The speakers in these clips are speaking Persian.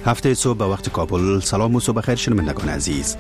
هفته صبح به وقت کابل. سلام و صبح خیر شنوندگان عزیز.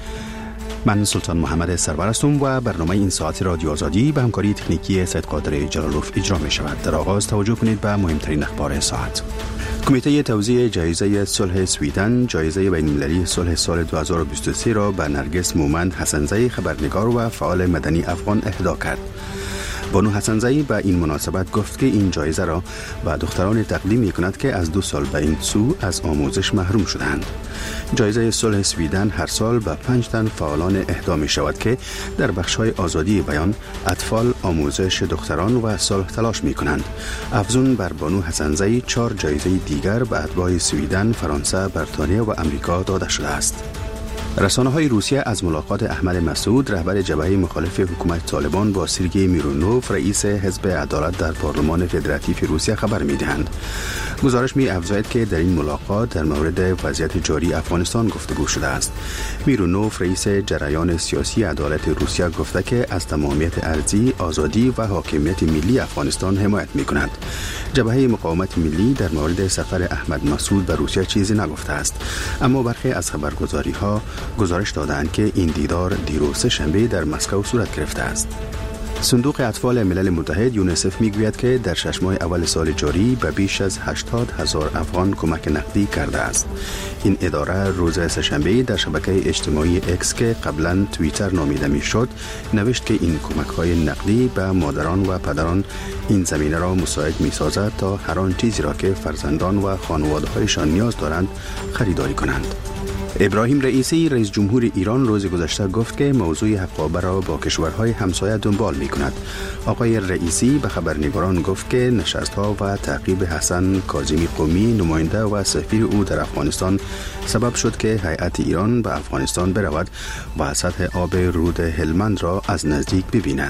من سلطان محمد سرور هستم و برنامه این ساعت رادیو آزادی به همکاری تکنیکی سید قادر جلالوف اجرا می شود. در آغاز توجه کنید به مهمترین اخبار ساعت. کمیته توزیع جایزه صلح سویدن جایزه بین‌المللی صلح سال 2023 را به نرگس مومند حسن‌زئی خبرنگار و فعال مدنی افغان اهدا کرد. بانو حسن‌زئی به این مناسبت گفت که این جایزه را به دختران تقدیم می‌کند که از 2 سال به این سو از آموزش محروم شدند. جایزه صلح سویدن هر سال به 5 تن فعالان اهدا می‌شود که در بخش‌های آزادی بیان، اطفال، آموزش دختران و صلح تلاش می‌کنند. افزون بر بانو حسن‌زئی 4 جایزه دیگر به اتباع سویدن، فرانسه، بریتانیا و امریکا داده شده است. رسانه‌های روسیه از ملاقات احمد مسعود رهبر جبهه مخالف حکومت طالبان با سرگئی میرونوف رئیس حزب عدالت در پارلمان فدراتیو روسیه خبر می‌دهند. گزارش می‌افزاید که در این ملاقات در مورد وضعیت جاری افغانستان گفتگو شده است. میرونوف رئیس جریان سیاسی عدالت روسیه گفته که از تمامیت ارضی، آزادی و حاکمیت ملی افغانستان حمایت می‌کند. جبهه مقاومت ملی در مورد سفر احمد مسعود به روسیه چیزی نگفته است، اما برخی از خبرگزاری‌ها گزارش دادند که این دیدار دیروز سه‌شنبه در مسکو صورت گرفته است. صندوق اطفال ملل متحد یونیسف میگوید که در 6 ماه اول سال جاری به بیش از 80,000 افغان کمک نقدی کرده است. این اداره روز سه‌شنبه در شبکه اجتماعی اکس که قبلا توییتر نامیده میشد نوشت که این کمک‌های نقدی به مادران و پدران این زمینه را مساعد می‌سازد تا هر آن چیزی را که فرزندان و خانواده‌هایشان نیاز دارند خریداری کنند. ابراهیم رئیسی رئیس جمهور ایران روز گذشته گفت که موضوع حقابه را با کشورهای همسایه دنبال می کند. آقای رئیسی به خبرنگاران گفت که نشست‌ها و تعقیب حسن کاظمی قمی نماینده و سفیر او در افغانستان سبب شد که هیئت ایران به افغانستان برود و سطح آب رود هلمند را از نزدیک ببیند.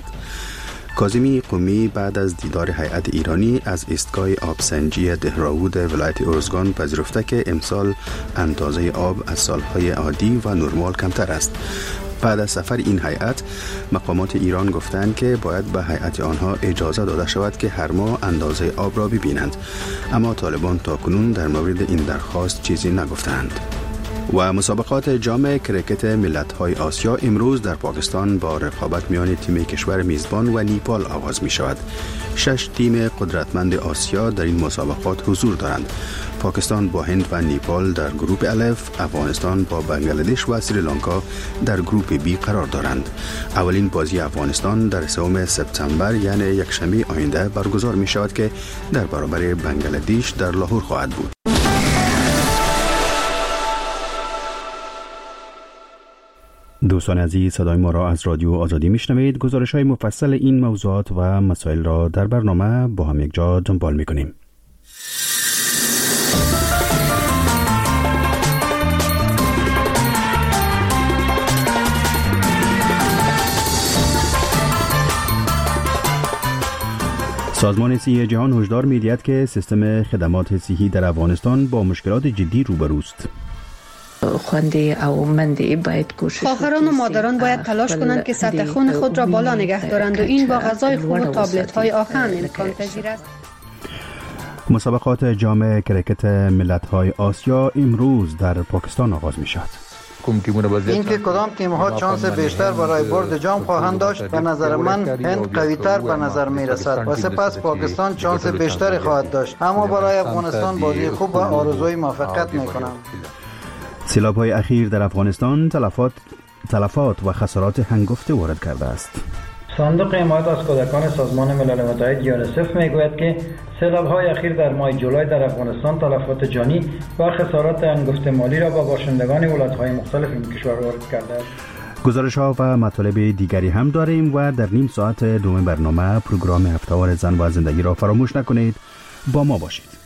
کاظمی قمی بعد از دیدار هیئت ایرانی از ایستگاه آبسنجی دهراود ولایت ارزگان پذیرفته که امسال اندازه آب از سالهای عادی و نرمال کمتر است. بعد از سفر این هیئت، مقامات ایران گفتند که باید به هیئت آنها اجازه داده شود که هر ماه اندازه آب را ببینند، اما طالبان تاکنون در مورد این درخواست چیزی نگفتند. و مسابقات جام کرکت ملت‌های آسیا امروز در پاکستان با رقابت میان تیم کشور میزبان و نیپال آغاز می شود. 6 تیم قدرتمند آسیا در این مسابقات حضور دارند. پاکستان با هند و نیپال در گروه الف، افغانستان با بنگلادش و سریلانکا در گروه بی قرار دارند. اولین بازی افغانستان در 3 سپتامبر یعنی یکشنبه آینده برگزار می شود که در برابر بنگلادش در لاهور خواهد بود. دوستان عزیز، صدای ما را از رادیو آزادی میشنوید. گزارش‌های مفصل این موضوعات و مسائل را در برنامه با هم یک جا دنبال می‌کنیم. سازمان صحی جهان هشدار می‌دهد که سیستم خدمات صحی در افغانستان با مشکلات جدی روبروست. خواهران و مادران باید تلاش کنند که سطح خون خود را بالا نگه دارند و این با غذای خوب و تابلت‌های آهن امکان پذیر است. مسابقات جام کرکت ملت‌های آسیا امروز در پاکستان آغاز می‌شود. اینکه کدام تیم‌ها شانس بیشتر برای برد جام خواهند داشت به نظر من هند قوی‌تر به نظر می‌رسد و سپس پاکستان شانس بیشتری خواهد داشت، اما برای افغانستان بازی خوب و آرزوی موفقیت می‌کنم. سیلاب‌های اخیر در افغانستان تلفات و خسارات هنگفته وارد کرده است. صندوق حمایت از کودکان سازمان ملل متحد یونیسف میگوید که سیلاب‌های اخیر در ماه جولای در افغانستان تلفات جانی و خسارات هنگفته مالی را با باشندگان ولایت‌های مختلف این کشور وارد کرده است. گزارش‌ها و مطالب دیگری هم داریم و در نیم ساعت دوم برنامه پروگرام هفته‌وار زن و زندگی را فراموش نکنید. با ما باشید.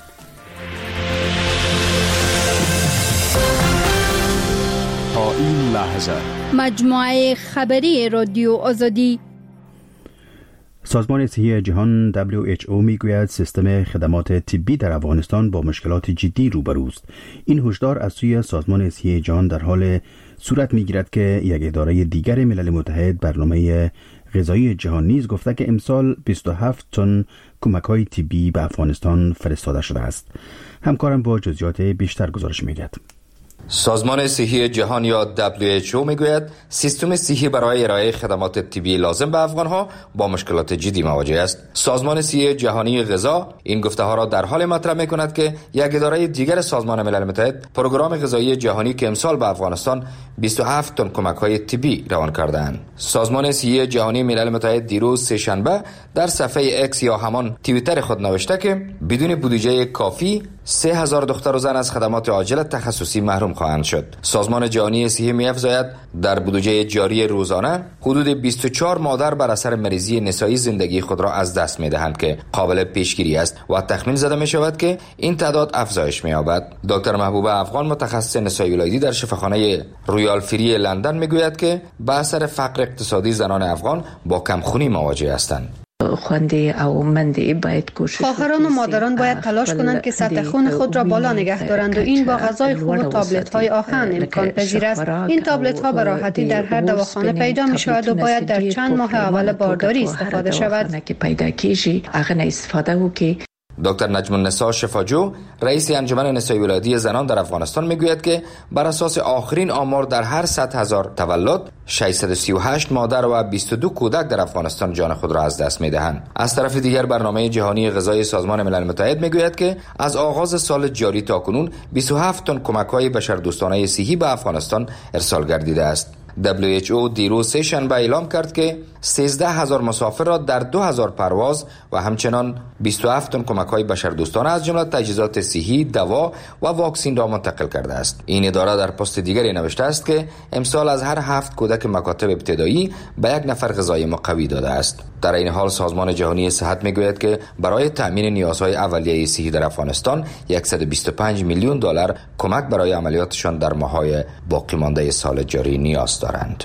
این لحظه مجموعه خبری رادیو آزادی. سازمان صحی جهان WHO میگوید سیستم خدمات طبی در افغانستان با مشکلات جدی روبروست. این هشدار از سوی سازمان صحی جهان در حال صورت میگیرد که یک اداره دیگر ملل متحد برنامه غذایی جهان نیز گفته که امسال 27 تن کمک‌های طبی به افغانستان فرستاده شده است. همکارم با جزئیات بیشتر گزارش می‌دهد. سازمان صحی جهان یا WHO میگوید سیستم صحی برای ارائه خدمات طبی لازم به افغانها با مشکلات جدی مواجه است. سازمان صحی جهانی غذا این گفته ها را در حال مطرح میکند که یک اداره دیگر سازمان ملل متحد پروگرام غذایی جهانی که امسال به افغانستان 27 تن کمک های طبی روان کردند. سازمان صحی جهانی ملل متحد دیروز سه‌شنبه در صفحه اکس یا همان توییتر خود نوشته که بدون بودجه کافی 3000 دختر و زن از خدمات عاجل تخصصی محروم خواهند شد. سازمان جهانی صحی می‌افزاید در بودجه جاری روزانه حدود 24 مادر بر اثر مریضی نسایی زندگی خود را از دست می‌دهند که قابل پیشگیری است و تخمین زده می‌شود که این تعداد افزایش می‌یابد. دکتر محبوبه افغان متخصص نسای ولادی در شفاخانه رویال فری لندن می‌گوید که به اثر فقر اقتصادی زنان افغان با کمخونی مواجه هستند. خواهران و مادران باید تلاش کنند که سطح خون خود را بالا نگه دارند و این با غذای خوب و تابلت های آهن امکان پذیر است. این تابلت ها به راحتی در هر دواخانه پیدا می شود و باید در چند ماه اول بارداری استفاده شود. دکتر نجم النساء شفاجو رئیس انجمن نسای ولادی زنان در افغانستان میگوید که بر اساس آخرین آمار در هر 100,000 تولد 638 مادر و 22 کودک در افغانستان جان خود را از دست میدهند. از طرف دیگر برنامه جهانی غذایی سازمان ملل متحد میگوید که از آغاز سال جاری تا کنون 27 تن کمک‌های بشردوستانه صحی به افغانستان ارسال گردیده است. WHO دیروز سه‌شنبه اعلام کرد که 13,000 مسافر را در 2000 پرواز و همچنان 27 تن کمک‌های بشردوستانه از جمله تجهیزات صحی، دوا و واکسن را منتقل کرده است. این اداره در پست دیگری نوشته است که امسال از هر 7 کودک مکاتب ابتدایی به یک نفر غذای مقوی داده است. در این حال سازمان جهانی صحت میگوید که برای تأمین نیازهای اولیه صحی در افغانستان 125 میلیون دلار کمک برای عملیاتشان در ماه‌های باقی مانده سال جاری نیاز دارند.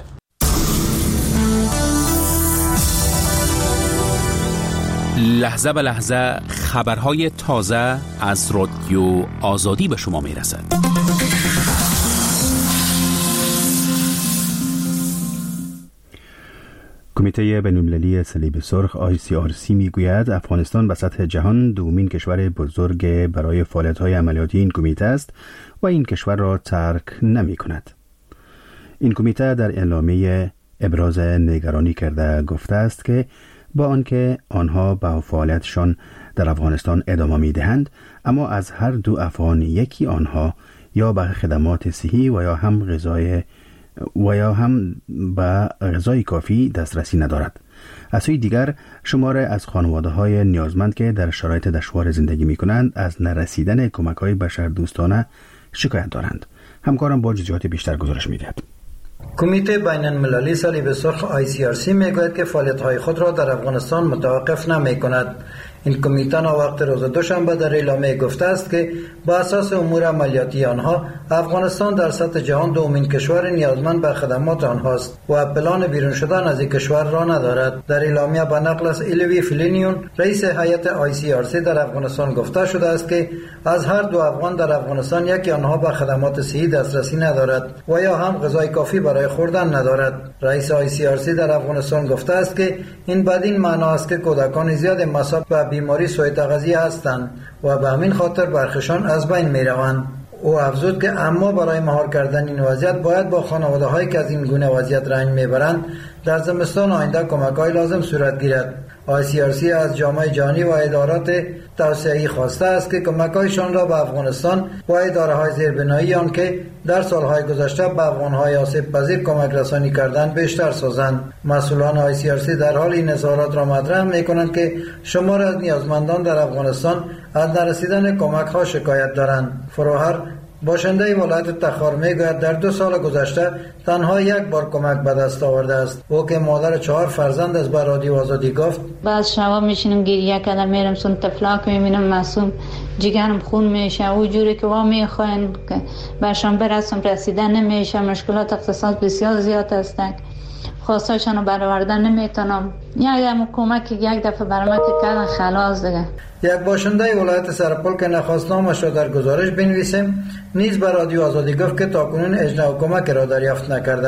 لحظه به لحظه خبرهای تازه از رادیو آزادی به شما میرسد. کمیته بین‌المللی صلیب سرخ ICRC میگوید افغانستان به سطح جهان دومین کشور بزرگ برای فعالیت‌های عملیاتی این کمیته است و این کشور را ترک نمی کند. این کمیته در اعلامیه ابراز نگرانی کرده گفته است که با آنکه آنها به فعالیتشان در افغانستان ادامه می‌دهند، اما از هر دو افغان یکی آنها یا به خدمات صحی و یا هم به غذای کافی دسترسی ندارد. از سوی دیگر شماره از خانواده‌های نیازمند که در شرایط دشوار زندگی می‌کنند از نرسیدن کمک‌های بشردوستانه شکایت دارند. همکارم با جزئیات بیشتر گزارش می‌دهد. کمیته بین المللی صلیب سرخ ICRC میگوید که فعالیت‌های خود را در افغانستان متوقف نمی‌کند. این کمیته وقت روز دوشنبه در اعلامیه گفته است که با اساس امور عملیاتی آنها افغانستان در سطح جهان دومین کشور نیازمند به خدمات آنهاست و پلان بیرون شدن از این کشور را ندارد. در اعلامیه به نقل از ایلوی فلینیون رئیس هیئت ICRC در افغانستان گفته شده است که از هر دو افغان در افغانستان یکی آنها به خدمات صحی دسترسی ندارد و یا هم غذای کافی برای خوردن ندارد. رئیس ICRC در افغانستان گفته است که این بدین معنا است که کودکان زیاد مصاب به بیماری سوء تغذیه هستند و به همین خاطر برخشان از بین می روند. او افزود که اما برای مهار کردن این وضعیت باید با خانواده هایی که از این گونه وضعیت رنج می برند در زمستان آینده کمک های لازم صورت گیرد. ICRC از جامعه جهانی و ادارات توسعه‌ای خواسته است که کمک‌هایشان را به افغانستان و اداره‌های زیربنایی آن که در سالهای گذشته به افغان‌های آسیب‌پذیر کمک رسانی کردند بیشتر سازند. مسئولان ICRC در حال این اظهارات را مطرح می‌کنند که شمار از نیازمندان در افغانستان از نرسیدن کمک‌ها شکایت دارند. فروهر باشنده ولایت تخار میگوید در 2 سال گذشته تنها یک بار کمک به دست آورده است. او که مادر 4 فرزند است به رادیو آزادی گفت بعد شبا میشینم گریه کردم، میرم سون تفلاک میبینم معصوم جگرم خون میشه و جوری که وا میخواین که برشان برسم رسیدن نمیشه. مشکلات اقتصاد بسیار زیاد است، خواستاشانو برآوردن نمیتونم. یک کمک یک دفعه برام کردن خلاص دیگه. یک باشنده ولایت سرپل که نخواستنامش را در گزارش بنویسیم نیز به رادیو آزادی گفت که تاکنون اجرا کمک را دریافت نکرده است.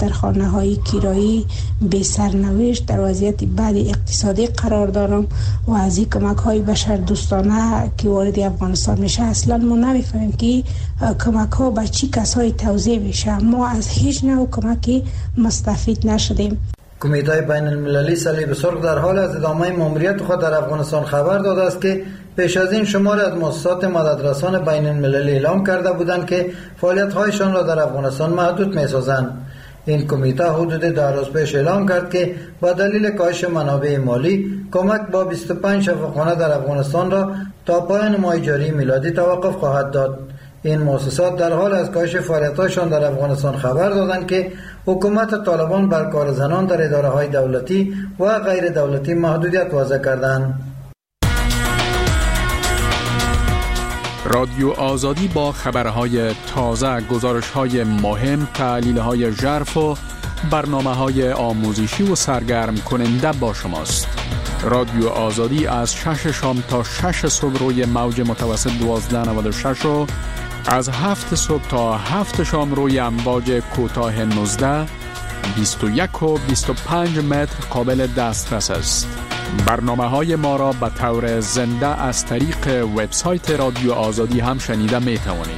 در خانه‌های کرایی بی سرنوشت در وضعیت بد اقتصادی قرار دارم و از این کمک‌های بشردوستانه که وارد افغانستان میشه اصلا ما نمی‌فهمیم که کمک‌ها به چی کسایی توزیع میشه. ما از هیچ نوع کمکی مستفید نشدیم. کمیته بین المللی صلیب سرخ در حال از ادامه ماموریت خود در افغانستان خبر داده است که پیش از این شمار از مؤسسات مددرسان بین المللی اعلام کرده بودند که فعالیت‌هایشان را در افغانستان محدود می‌سازند. این کمیته حدود 2 روز پیش اعلام کرد که با دلیل کاهش منابع مالی کمک با 25 شفاخانه در افغانستان را تا پایان ماه جاری میلادی توقف خواهد داد. این مؤسسات در حال از کاهش فعالیت‌هایشان در افغانستان خبر دادند که حکومت طالبان بر کار زنان در اداره‌های دولتی و غیر دولتی محدودیت وضع کردند. رادیو آزادی با خبرهای تازه، گزارش‌های مهم، تحلیل‌های ژرف و برنامه‌های آموزشی و سرگرم کننده با شماست. رادیو آزادی از 6 شام تا 6 صبح روی موج متوسط 1296 و از 7 صبح تا 7 شام روی امواج کوتاه 19 21 و 25 متر قابل دسترس است. برنامه‌های ما را به طور زنده از طریق وبسایت رادیو آزادی هم شنیده می توانید.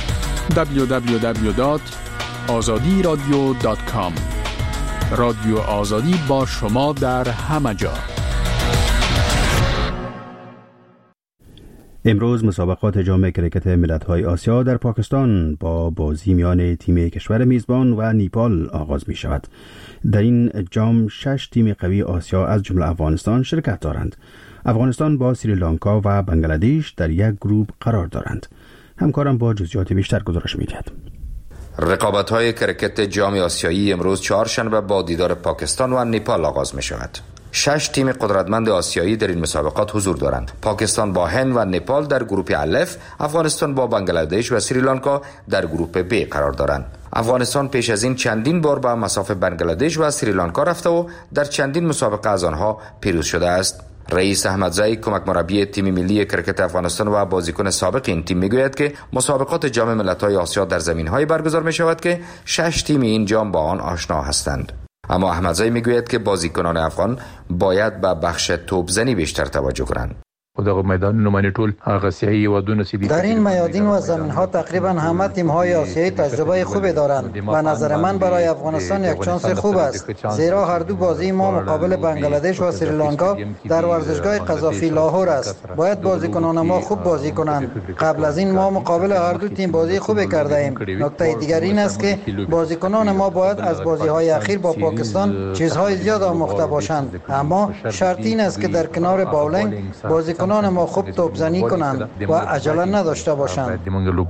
www.azadiradio.com. رادیو آزادی با شما در همه جا. امروز مسابقات جام کرکت ملت‌های آسیا در پاکستان با بازی میان تیم کشور میزبان و نیپال آغاز می شود. در این جام 6 تیم قوی آسیا از جمله افغانستان شرکت دارند. افغانستان با سریلانکا و بنگلادش در یک گروه قرار دارند. همکارم با جزئیات بیشتر گزارش می‌دهد. رقابت‌های کرکت جام آسیایی امروز چهارشنبه با دیدار پاکستان و نیپال آغاز می شود. 6 تیم قدرتمند آسیایی در این مسابقات حضور دارند. پاکستان با هند و نیپال در گروه الف، افغانستان با بنگلادش و سریلانکا در گروه ب قرار دارند. افغانستان پیش از این چندین بار به مصاف بنگلادش و سریلانکا رفته و در چندین مسابقه از آنها پیروز شده است. رئیس احمدزی، کمک مربی تیم ملی کرکت افغانستان و بازیکن سابق این تیم میگوید که مسابقات جام ملت‌های آسیا در زمین‌های برگزار می‌شود که 6 تیم این جام با آن آشنا هستند. اما احمدزی میگوید که بازیکنان افغان باید به بخش توپزنی بیشتر توجه کنند. در این میادین و زمین‌ها تقریبا همه تیم‌های آسیایی تجربه خوبی دارند. به نظر من برای افغانستان یک شانس خوب است، زیرا هر دو بازی ما مقابل بنگلادش و سریلانکا در ورزشگاه قذافی لاهور است. باید بازیکنان ما خوب بازی کنند. قبل از این ما مقابل هر دو تیم بازی خوبی کرده ایم. نکته دیگر این است که بازیکنان ما باید از بازی‌های اخیر با پاکستان چیزهای زیاد آموخته باشند. اما شرط این است که در کنار باولینگ بازیکنان ما خوب توپزنی کنند و عجله نداشته باشند.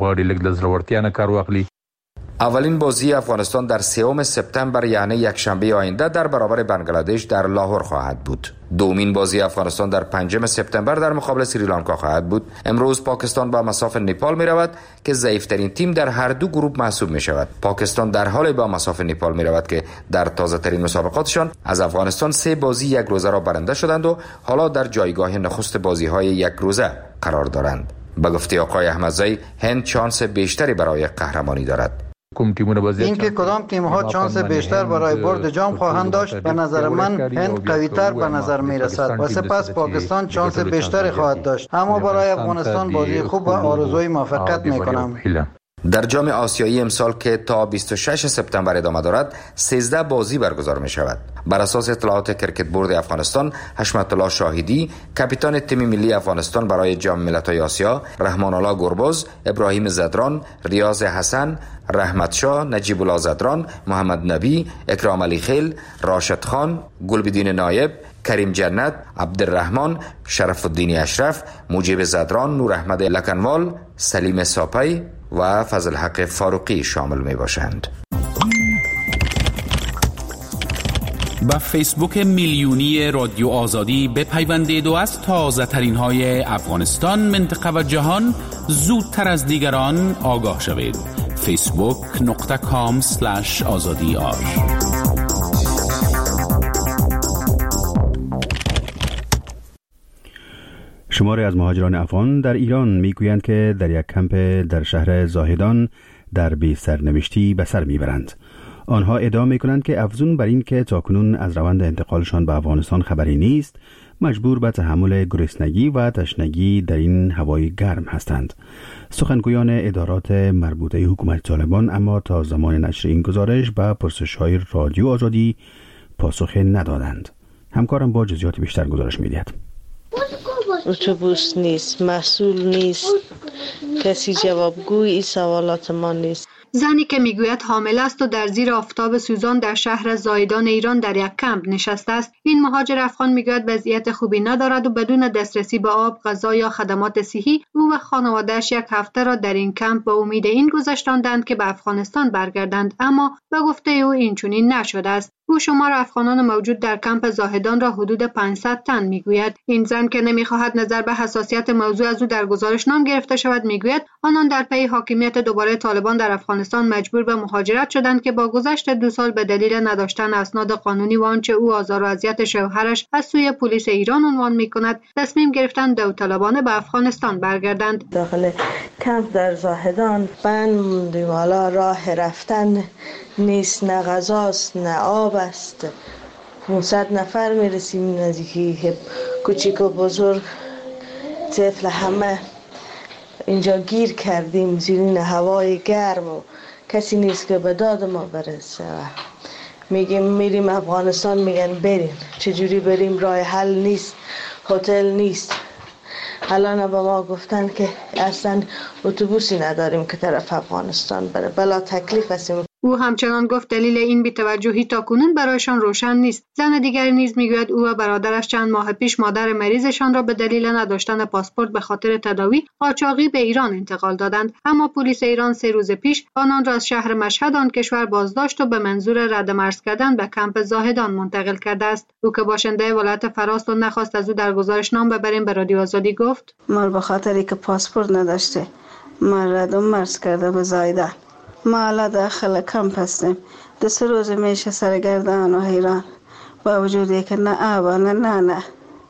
اولین بازی افغانستان در 3 سپتامبر یعنی یک شنبه آینده در برابر بنگلادش در لاهور خواهد بود. دومین بازی افغانستان در 5 سپتامبر در مقابل سریلانکا خواهد بود. امروز پاکستان با مصاف نیپال می رود که ضعیفترین تیم در هر دو گروه محسوب می شود. پاکستان در حال با مصاف نیپال می رود که در تازه ترین مسابقاتشان از افغانستان 3 بازی 1 روزه را برنده شدند و حالا در جایگاه نخست بازی های 1 روزه قرار دارند. به گفته آقای احمدزی، هند شانس بیشتری برای قهرمانی دارد. اینکه کدام تیم‌ها شانس بیشتر برای برد جام خواهند داشت، به نظر من هند قوی‌تر به نظر می‌رسد و سپس پاکستان شانس بیشتری خواهد داشت. اما برای افغانستان بازی خوب و آرزوی موفقیت می‌کنم. در جام آسیایی امسال که تا 26 سپتامبر ادامه دارد 13 بازی برگزار می شود. بر اساس اطلاعات کرکت بورد افغانستان، حشمت الله شاهدی کاپیتان تیم ملی افغانستان برای جام ملت‌های آسیا، رحمان الله گربز، ابراهیم زدران، ریاض حسن، رحمت شاه، نجیب الله زدران، محمد نبی، اکرام علی خیل، راشد خان، گلبدین نایب، کریم جنت، عبدالرحمن، شرف الدین اشرف، موجب زدران، نور احمد لکنوال، سلیم ساپی و فضل حق فاروقی شامل می باشند. با فیسبوک میلیونی رادیو آزادی بپیوندید و از تازه ترین های افغانستان، منطقه و جهان زودتر از دیگران آگاه شوید. facebook.com/azadiar. شماری از مهاجران افغان در ایران میگویند که در یک کمپ در شهر زاهدان در بی سرنوشتی به سر میبرند. آنها ادعا می‌کنند که افزون بر این که تاکنون از روند انتقالشان به افغانستان خبری نیست، مجبور به تحمل گرسنگی و تشنگی در این هوای گرم هستند. سخنگویان ادارات مربوطه حکومت طالبان اما تا زمان نشر این گزارش به پرسش‌های رادیو آزادی پاسخ ندادند. همکارم با جزئیات بیشتر گزارش می‌دهد. اتوبوس نیست، مسئول نیست، کسی جوابگوی سوالات ما نیست. زنی که میگوید حامل است و در زیر آفتاب سوزان در شهر زایدان ایران در یک کمپ نشسته است. این مهاجر افغان میگوید وضعیت خوبی ندارد و بدون دسترسی به آب، غذا یا خدمات صحی او و خانواده‌اش یک هفته را در این کمپ به امید این گذاشتاندند که به افغانستان برگردند، اما به گفته او این چنین نشده است. او شمار افغانان موجود در کمپ زاهدان را حدود 500 تن میگوید. این زن که نمیخواهد نظر به حساسیت موضوع از او در گزارش نام گرفته شود میگوید آنان در پی حاکمیت دوباره طالبان در افغانستان مجبور به مهاجرت شدند که با گذشت 2 سال به دلیل نداشتن اسناد قانونی و آنچه او آزار و اذیت شوهرش از سوی پلیس ایران عنوان میکند تصمیم گرفتند داوطلبانه به افغانستان برگردند. داخل کمپ در زاهدان بند والا راه رفتن نیست، نه غذاست نه آب است. 500 نفر میرسیم، نزدیکی کوچیک و بزرگ طفل همه اینجا گیر کردیم زیر هوای گرم و کسی نیست که به داد ما برسه. میگیم میریم افغانستان، میگن بریم. چجوری بریم؟ راه حل نیست، هتل نیست. الان به ما گفتن که اصلا اتوبوسی نداریم که طرف افغانستان بره. بلا تکلیف هستیم. او همچنان گفت دلیل این بی‌توجهی تاکنون برایشان روشن نیست. زن دیگری نیز میگوید او و برادرش چند ماه پیش مادر مریضشان را به دلیل نداشتن پاسپورت به خاطر تداوی قاچاقی به ایران انتقال دادند، اما پلیس ایران 3 روز پیش آنان را از شهر مشهد آن کشور بازداشت و به منظور رد مرز کردن به کمپ زاهدان منتقل کرده است. او که باشنده ولایت فراست و نخواست از او در گزارش نام ببریم به رادیو آزادی گفت ما به خاطری که پاسپورت نداشته ما رد مرز کرده به زایدان. ما حالا داخل کمپ هستیم. 2 روز میشه سرگردان و حیران، با وجودی که نه آب نه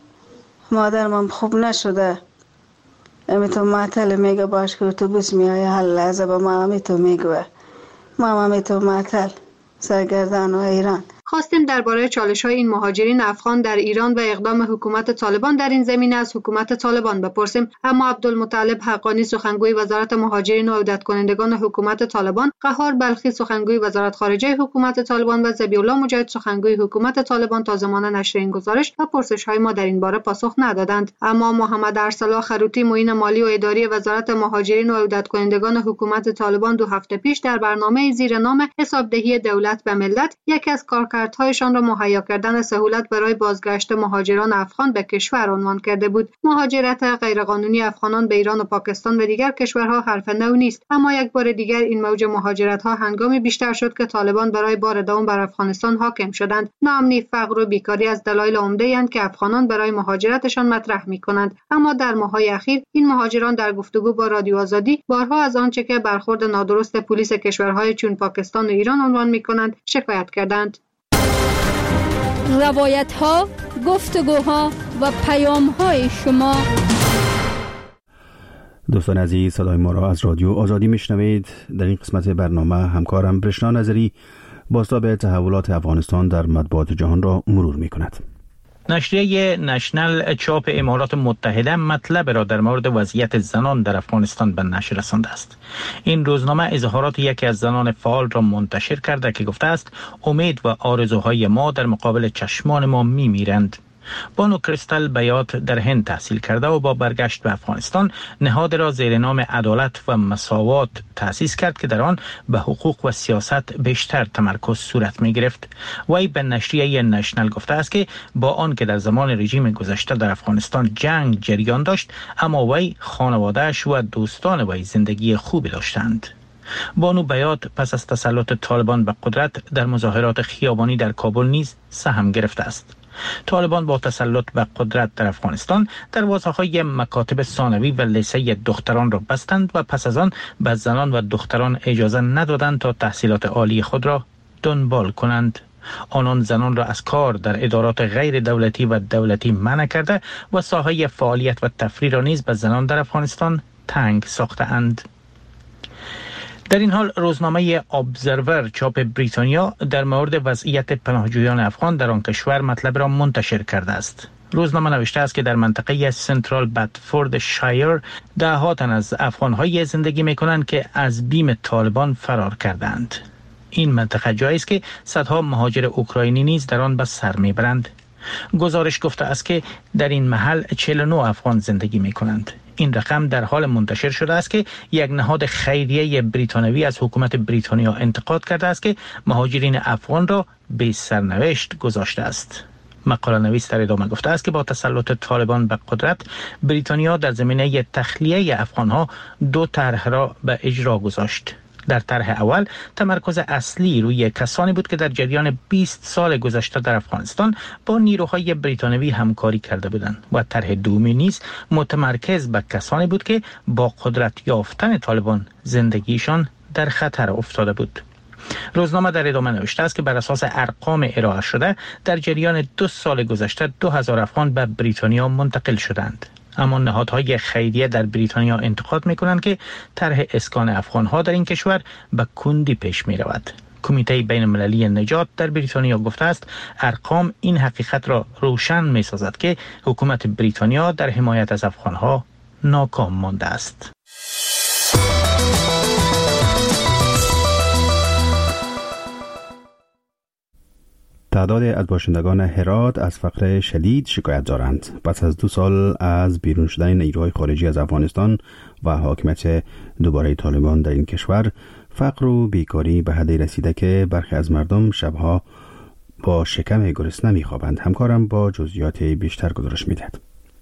مادرم خوب نشده. امیتو معطل میگه باش که اتوبوس میایه هر لحظه به ما امیتو میگوه ما امیتو معطل سرگردان و حیران. خواستیم درباره چالش‌های این مهاجرین افغان در ایران و اقدام حکومت طالبان در این زمینه از حکومت طالبان بپرسیم، اما عبدالمطلب حقانی سخنگوی وزارت مهاجرین و عودت کنندگان حکومت طالبان، قهار بلخی سخنگوی وزارت خارجه حکومت طالبان و ذبیح الله مجاهد سخنگوی حکومت طالبان تا زمان نشر این گزارش و پرسش‌های ما در این باره پاسخ ندادند. اما محمد ارسلا خروتی معین مالی و اداری وزارت مهاجرین و عودت کنندگان حکومت طالبان 2 هفته پیش در برنامه زیر نام حسابدهی دولت به ملت یکی از کارکردهایشان را مهیا کردن سهولت برای بازگشت مهاجران افغان به کشور عنوان کرده بود. مهاجرت غیرقانونی افغانان به ایران و پاکستان و دیگر کشورها حرف نو نیست، اما یک بار دیگر این موج مهاجرت‌ها هنگامی بیشتر شد که طالبان برای بار دوم بر افغانستان حاکم شدند. ناامنی، فقر و بیکاری از دلایل عمده‌اند که افغانان برای مهاجرتشان مطرح می‌کنند، اما در ماه‌های اخیر این مهاجران در گفتگو با رادیو آزادی بارها از آنچه که برخورد نادرست پلیس کشورهای چون پاکستان و ایران عنوان می‌کنند شکایت کردند. روایت‌ها، گفتگوها و پیام‌های شما. دوستان عزیز، صدای ما را از رادیو آزادی میشنوید. در این قسمت برنامه همکارم رشنا نظری بازتاب تحولات افغانستان در مطبوعات جهان را مرور می‌کند. نشریه نشنل چاپ امارات متحده مطلب را در مورد وضعیت زنان در افغانستان به نشر رسانده است. این روزنامه اظهارات یکی از زنان فعال را منتشر کرده که گفته است امید و آرزوهای ما در مقابل چشمان ما می‌میرند. بانو کریستال بیات در هند تحصیل کرده و با برگشت به افغانستان نهاد را زیر نام عدالت و مساوات تأسیس کرد که در آن به حقوق و سیاست بیشتر تمرکز صورت می گرفت. وی به نشریه نشنل گفته است که با آن که در زمان رژیم گذشته در افغانستان جنگ جریان داشت، اما وی، خانواده‌اش و دوستان وی زندگی خوبی داشتند. بانو بیات پس از تسلط طالبان به قدرت در مظاهرات خیابانی در کابل نیز سهم گرفته است. طالبان با تسلط به قدرت در افغانستان دروازه‌های مکاتب ثانوی و لیسه دختران را بستند و پس از آن به زنان و دختران اجازه ندادند تا تحصیلات عالی خود را دنبال کنند. آنان زنان را از کار در ادارات غیر دولتی و دولتی منع کرده و ساحه فعالیت و تفریح را نیز به زنان در افغانستان تنگ ساخته‌اند. در این حال روزنامه ابزرور چاپ بریتانیا در مورد وضعیت پناهجویان افغان در آن کشور مطلب را منتشر کرده است. روزنامه نوشته است که در منطقه سنترال بدفورد شایر ده‌ها تن از افغان‌های زندگی می‌کنند که از بیم طالبان فرار کردند. این منطقه جایی است که صدها مهاجر اوکراینی نیز در آن به سر می‌برند. گزارش گفته است که در این محل 49 افغان زندگی می‌کنند. این رقم در حال منتشر شده است که یک نهاد خیریه بریتانیایی از حکومت بریتانیا انتقاد کرده است که مهاجرین افغان را به سرنوشت گذاشته است. مقاله نویس در ادامه گفته است که با تسلط طالبان به قدرت، بریتانیا در زمینه تخلیه افغانها 2 طرح را به اجرا گذاشت. در طرح اول تمرکز اصلی روی کسانی بود که در جریان 20 سال گذشته در افغانستان با نیروهای بریتانیایی همکاری کرده بودند و طرح دومی نیز متمرکز به کسانی بود که با قدرت یافتن طالبان زندگیشان در خطر افتاده بود. روزنامه در ادامه نوشته است که بر اساس ارقام ارائه شده در جریان 2 سال گذشته 2000 افغان به بریتانیا منتقل شدند. اما نهادهای خیریه در بریتانیا انتقاد می‌کنند که طرح اسکان افغان‌ها در این کشور به کندی پیش می‌رود. کمیته بین‌المللی نجات در بریتانیا گفته است ارقام این حقیقت را روشن می‌سازد که حکومت بریتانیا در حمایت از افغان‌ها ناکام مانده است. تعداد از باشندگان هرات از فقر شدید شکایت دارند. پس از 2 سال از بیرون شدن نیروهای خارجی از افغانستان و حاکمیت دوباره طالبان در این کشور، فقر و بیکاری به حدی رسیده که برخی از مردم شبها با شکم گرسنه می‌خوابند. همکارم با جزئیات بیشتر گزارش می‌دهد.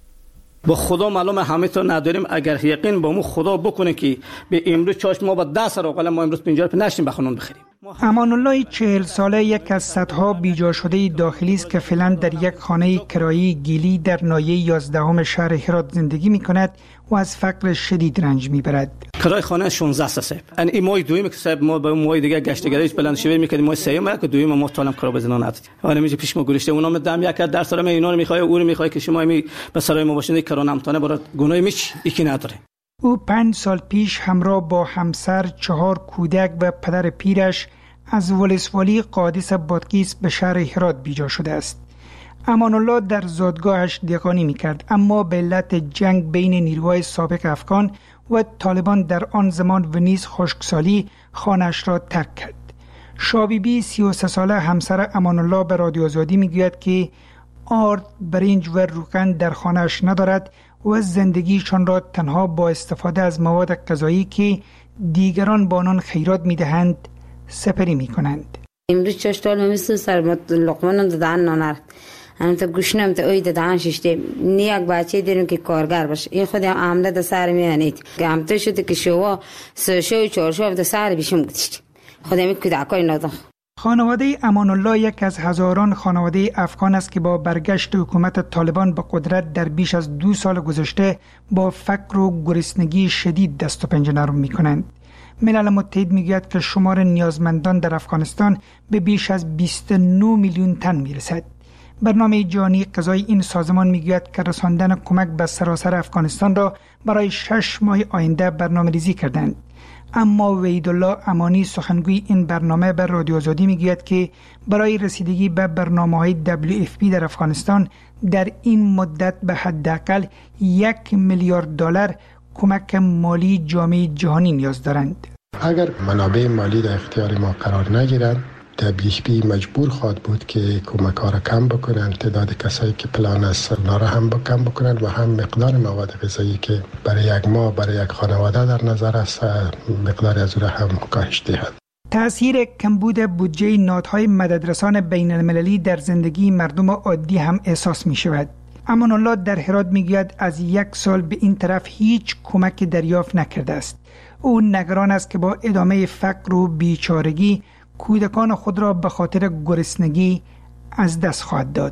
با خدا معلومه همه تا نداریم. اگر یقین با مو خدا بکنه که به امروز چاش ما با 10 سر اقل ما امروز 50 روپیه نشیم بخونون بخریم. امان الله 40 ساله یک از صدها بیجا شده داخلی است که فعلا در یک خانه کرایی گیلی در ناحیه 11 شهر هرات زندگی می‌کند و از فقر شدید رنج می‌برد. کرای خانه 16 است. این ماه دویم که صاحب ما با ماه دیگه گشتگریش بلند شوی می‌کردیم، ماه سوم که دویم ما طالب کرا بزنان ندید. اون میشه پیش ما گرشته اونم دم یک در سر اینا رو می‌خواد، اون می‌خواد که شما می به سرای ما باشید کرا نمتانه برات گناه میچ یکی نداره. او 5 سال پیش همراه با همسر، 4 کودک و پدر پیرش از ولسوالی قادس بادغیس به شهر هرات بیجا شده است. امان الله در زادگاهش دهقانی میکرد، اما به علت جنگ بین نیروهای سابق افغان و طالبان در آن زمان و نیز خشکسالی خانه‌اش را ترک کرد. شابیبی 33 ساله همسر امان الله به رادیو آزادی میگوید که آرد، برنج و روغن در خانه‌اش ندارد و زندگیشان را تنها با استفاده از مواد غذایی که دیگران با آن خیرات میدهند سپری میکنند. امروز چشتال مثل سر لقمانم دادن نانر هم تا گوشنم تا اوی دادن ششته نیک بچه دیرم که کارگر باشه. این خودم عمله دا سر میانید که هم تا شده که شوا 3 و 4 دا سر بیشم گذشت. خودم کودکای نادم. خانواده امان الله یک از هزاران خانواده افغان است که با برگشت حکومت طالبان به قدرت در بیش از 2 سال گذشته با فقر و گرسنگی شدید دست و پنجه نرم میکنند. ملل متحد میگوید که شمار نیازمندان در افغانستان به بیش از 29 میلیون تن میرسد. برنامه جهانی غذایی این سازمان میگوید که رساندن کمک به سراسر افغانستان را برای 6 ماه آینده برنامه‌ریزی کردند. اما وحیدالله امانی سخنگوی این برنامه بر رادیو آزادی میگوید که برای رسیدگی به برنامه‌های WFP در افغانستان در این مدت به حداقل 1 میلیارد دلار کمک مالی جامعه جهانی نیاز دارند. اگر منابع مالی در اختیار ما قرار نگیرند، WFP مجبور خواهد بود که کمک ها را کم بکنند، تعداد کسایی که پلان است اونا را هم کم بکنند و هم مقدار مواد غذایی که برای یک ماه برای یک خانواده در نظر است مقدار از او را هم کاهش دهد. تأثیر کمبود بودجه نهادهای مددرسان بین المللی در زندگی مردم عادی هم احساس می شود. امان الله در هرات میگوید از 1 سال به این طرف هیچ کمک دریافت نکرده است. او نگران است که با ادامه فقر و بیچارگی کودکان خود را به خاطر گرسنگی از دست خواهد داد.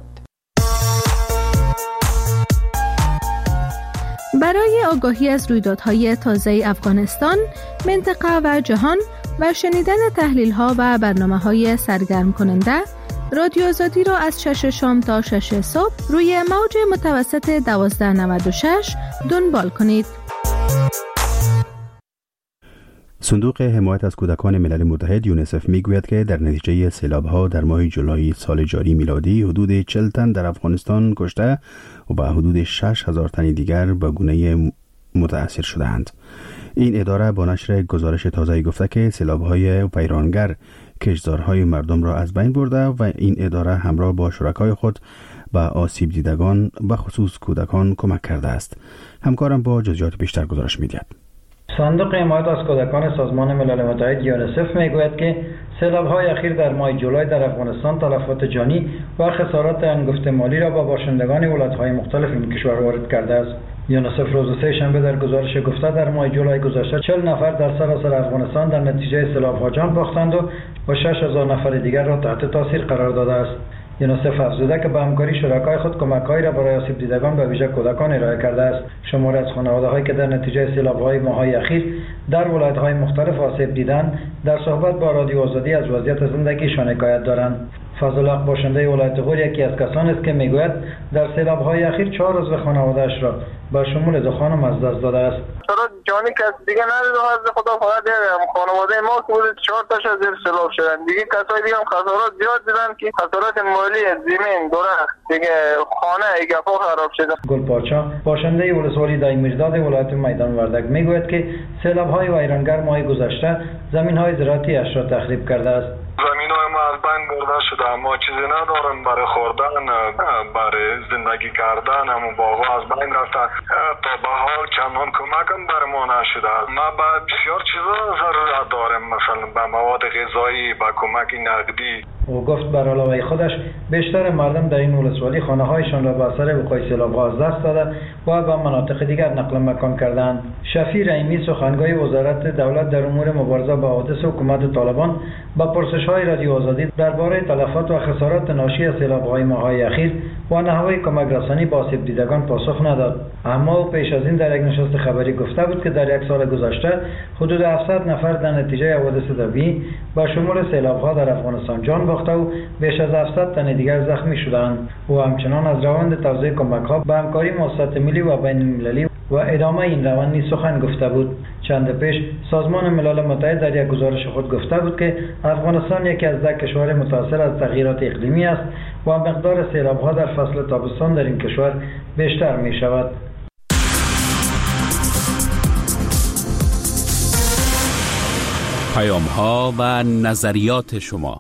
برای آگاهی از رویدادهای تازه افغانستان، منطقه و جهان و شنیدن تحلیل‌ها و برنامه‌های سرگرم کننده، رادیو آزادی را از 6 شام تا 6 صبح روی موج متوسط 1296 دنبال کنید. صندوق حمایت از کودکان ملل متحد یونیسف میگوید که در نتیجه سیلاب‌ها در ماه جولای سال جاری میلادی حدود 40 تن در افغانستان کشته و به حدود 6,000 تن دیگر به گونه متاثر شدند. این اداره با نشر گزارش تازه گفته که سیلاب‌های ویرانگر کشتزارهای مردم را از بین برده و این اداره همراه با شرکای خود به آسیب دیدگان به خصوص کودکان کمک کرده است. همکارم با جزئیات بیشتر گزارش می‌دهد. صندوق حمایت از کودکان سازمان ملل متحد یونیسف میگوید که سیلاب‌های اخیر در ماه جولای در افغانستان تلفات جانی و خسارات انگفت مالی را به باشندگان ولایت‌های مختلف این کشور وارد کرده است. یونیسف روز سه‌شنبه در گزارش گفته در ماه جولای گذشته 40 نفر در سراسر افغانستان در نتیجه سیلاب‌ها جان باختند و 6,000 نفر دیگر را تحت تاثیر قرار داده است. یونیسف افزوده که به همکاری شرکای خود کمک‌هایی را برای آسیب دیدگان به ویژه کودکان ارائه کرده است. شماری از خانواده‌هایی که در نتیجه سیلاب‌های ماه‌های اخیر در ولایت‌های مختلف آسیب دیدند در صحبت با رادیو آزادی از وضعیت زندگیشان حکایت دارند. فضل حق باشنده ولایت غور یکی از کسانی است که میگوید در سیلاب‌های اخیر 4 عضو خانواده‌اش را به شمول دو خانم از دست داده است. جانی کس دیگه ندید و از خدا فقط خانواده ما که بود 4 تاش از زیر سیلاب شدن. دیگه کسای دیگه هم خسارات زیاد دیدن که خسارات مالی زمین درخت دیگه خانه ایگفا خراب شده. گلپارچا باشنده ولسوالی دای میرداد ولایت میدان وردک میگوید که سیلاب‌های ویرانگر ماه گذشته زمین‌های زراعتی اش را تخریب کرده است. زمین‌های ما از بین برده شده، ما چیزی ندارم برای خوردن، برای زندگی کردن، همون باغ‌ها از بین رفته. تا به حال چندان کمکم برای ما نشده. ما به بسیار چیزا ضرورت داریم، مثلا به مواد غذایی، به کمک نقدی. او گفت بر علاوه خودش بیشتر مردم در این ولسوالی خانه‌هایشان را به اثر وقوع سیلاب‌ها از دست داده و به مناطق دیگر نقل مکان کردند. شفیع رحیمی سخنگوی وزارت دولت در امور مبارزه با حوادث حکومت طالبان با پرسش‌های رادیو آزادی درباره تلفات و خسارات ناشی از سیلاب‌های ماه‌های اخیر و نحوه کمک رسانی به آسیب دیدگان پاسخ نداد. اما او پیش از این در یک نشست خبری گفته بود که در یک سال گذشته حدود 700 نفر در نتیجه حوادث طبیعی با شمول سیلاب‌ها در افغانستان جان باخته و بیش از 700 تن دیگر زخمی شدند. او همچنان از روند توزیع کمک‌ها به همکاری موسسات ملی و بین‌المللی و ادامه این روند نیز سخن گفته بود. چند پیش سازمان ملل متحد در یک گزارش خود گفته بود که افغانستان یکی از 10 کشور متاثر از تغییرات اقلیمی است و مقدار سیلاب‌ها در فصل تابستان در این کشور بیشتر می شود. پیام‌ها و نظریات شما.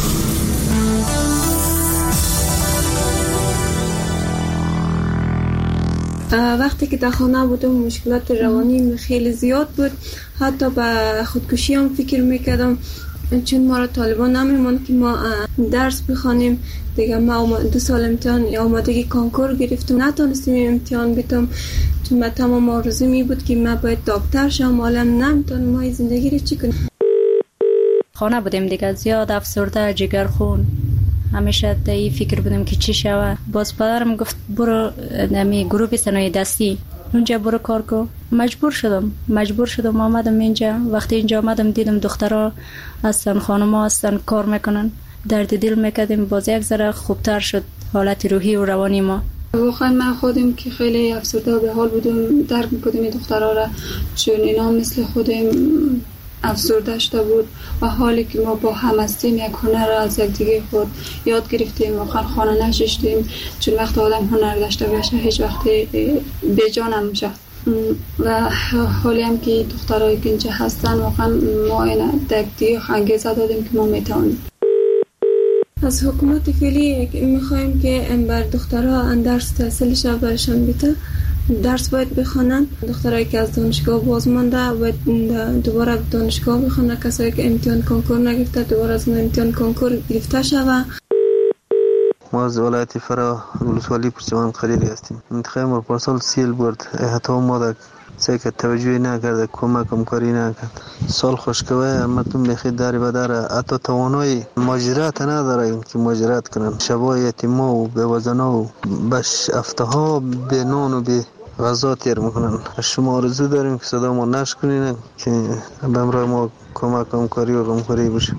وقتی که در خانه بودم مشکلات روانی خیلی زیاد بود، حتی به خودکشی هم فکر میکردم، چون ما را طالبان نمی‌ماند که ما درس بخوانیم. دیگه ما 2 سال امتحان آمادگی کنکور گرفتم، نتونستیم امتحان بدم، چون من تمام آرزوم می بود که من باید دکتر شم، عالم نمیتونم ما زندگی رو چی کنیم. خانه بودیم دیگه، زیاد افسرده، جگرخون، همیشه در این فکر بودم که چی شوه. باز پدرم گفت برو نمی گروه صنایع دستی اونجا برو کار کو. مجبور شدم آمدم اینجا. وقتی اینجا آمدم دیدم دخترها هستن، خانم‌ها هستن، کار میکنن، درد دل میکردیم. باز یک ذره خوبتر شد حالت روحی و روانی ما. واقعا من خودم که خیلی افسرده و به حال بودم، درک میکردم این دخترها را، چون اینا مثل خودم افسرده شده بود و حالی که ما با هم هستیم یک هنر را از یک دیگه خود یاد گرفتیم. واقعا خانه نشستیم، چون وقت آدم هنر داشته باشه هیچ وقت بی جان نمیشه. و حالی هم که دخترایی که اینجا هستن واقعا ما این دیگه انگیزه دادیم که ما میتونیم. از حکومت فعلی میخوایم که بر دخترها درس تحصیلش را برشان بده، درس باید بخونن. دخترایی که از دانشگاه باز مانده باید دوباره دانشگاه بخونن، کسایی که امتحان کنکور نگرفته دوباره از امتحان کنکور گرفته شوه. ما از ولایت فرا ولسوالی پرچمان خریلی هستیم. انتخاب ما پارسال سیل برد، حتی ما در که توجهی نکرده، کمک کاری نکرد. سال خوشگوه مردم بخید داری و داره، حتی توانایی ماجرات نداره که ماجرات کنن. شبای یتیما و بیوزنا و بش افتها به نان و به غذا تیر میکنن. شما آرزو داریم که صدا ما نشکنین، که به امرای ما کمک کاری و غمخوری بشه.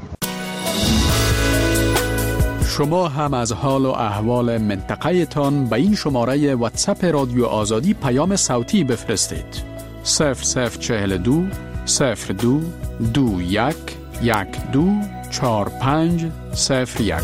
شما هم از حال و احوال منطقه تان به این شماره واتساپ رادیو آزادی پیام صوتی بفرستید. 0042 02 21 12 45 01.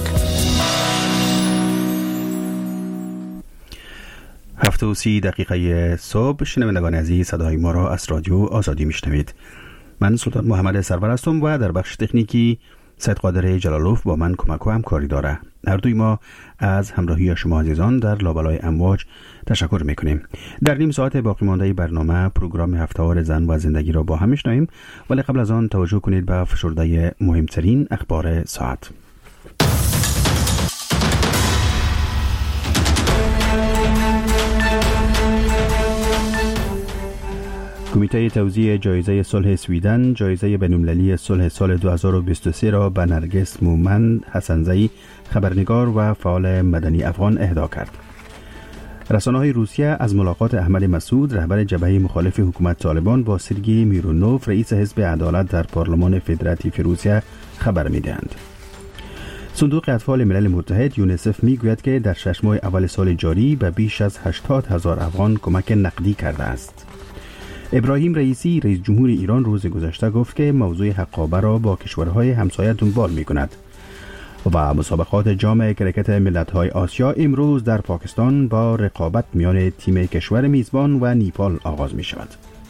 7:30 صبح. شنوندگان عزیز، صدای ما را از رادیو آزادی میشنوید. من سلطان محمد سرور هستم و در بخش تکنیکی سید قادر جلالوف با من کمک و همکاری داره. هر دوی ما از همراهی شما عزیزان در لابلای امواج تشکر میکنیم. در نیم ساعت باقی مانده برنامه پروگرام هفته‌وار زن و زندگی را با هم میشنویم، ولی قبل از آن توجه کنید به فشرده مهمترین اخبار ساعت. کمیته توزیع جایزه صلح سویدن جایزه بین‌المللی صلح سال 2023 را به نرگس مومند حسنزئی، خبرنگار و فعال مدنی افغان اهدا کرد. رسانه‌های روسیه از ملاقات احمد مسعود، رهبر جبهه مخالف حکومت طالبان، با سرگئی میرونوف، رئیس حزب عدالت در پارلمان فدراتیو روسیه خبر می‌دهند. صندوق اطفال ملل متحد یونیسف میگوید که در 6 ماه اول سال جاری به بیش از 80,000 افغان کمک نقدی کرده است. ابراهیم رئیسی، رئیس جمهور ایران، روز گذشته گفت که موضوع حقابه را با کشورهای همسایه دنبال می‌کند. و مسابقات جام کرکت ملت‌های آسیا امروز در پاکستان با رقابت میان تیم کشور میزبان و نیپال آغاز می‌شود.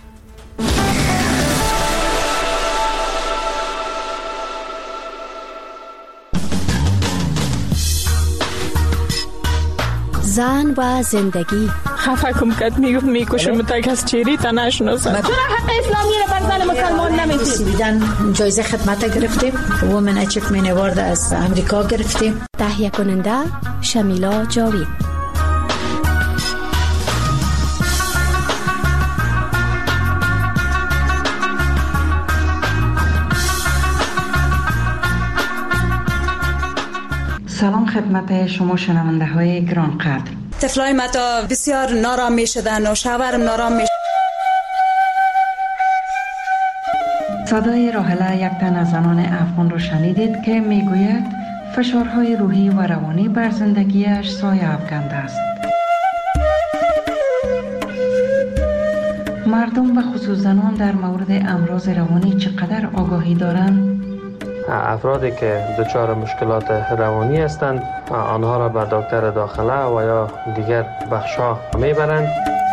زن و زندگی. خفه کم کد میگفت میکشم تا از چیری تا نشناسم. چرا حق اسلامی را بر زن مسلمان نمیدید؟ سویدن جایزه خدمت گرفتیم، وومن اچیومنت اوارد از امریکا گرفتیم. تهیه کننده شمیلا جاوید. سلام خدمت شما شنونده های گرانقدر. طفلای متا بسیار نارام می شدن و شوهرم نارام می. صدای راحله، یک تن از زنان افغان را شنیدید که میگوید فشارهای روحی و روانی بر زندگیش سایه افکنده است. مردم و خصوص زنان در مورد امراض روانی چقدر آگاهی دارند؟ افرادی که دچار مشکلات روانی هستند آنها را به دکتر داخله و یا دیگر بخش‌ها میبرند.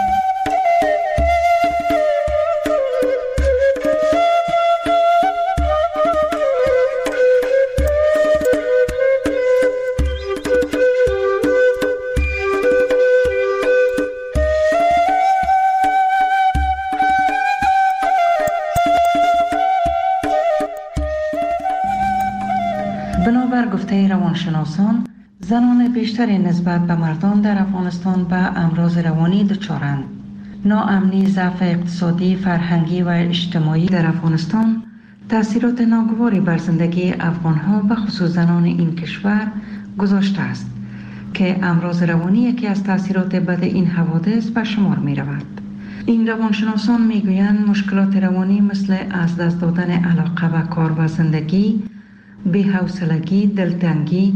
بنابر گفته روانشناسان، زنان بیشتری نسبت به مردان در افغانستان به امراض روانی دچارند. ناامنی، ضعف اقتصادی، فرهنگی و اجتماعی در افغانستان تأثیرات ناگواری بر زندگی افغانها و خصوص زنان این کشور گذاشته است که امراض روانی یکی از تأثیرات بد این حوادث به شمار می رود. این روانشناسان می گویند مشکلات روانی مثل از دست دادن علاقه به کار و زندگی، بی‌حوصلگی، دلتنگی،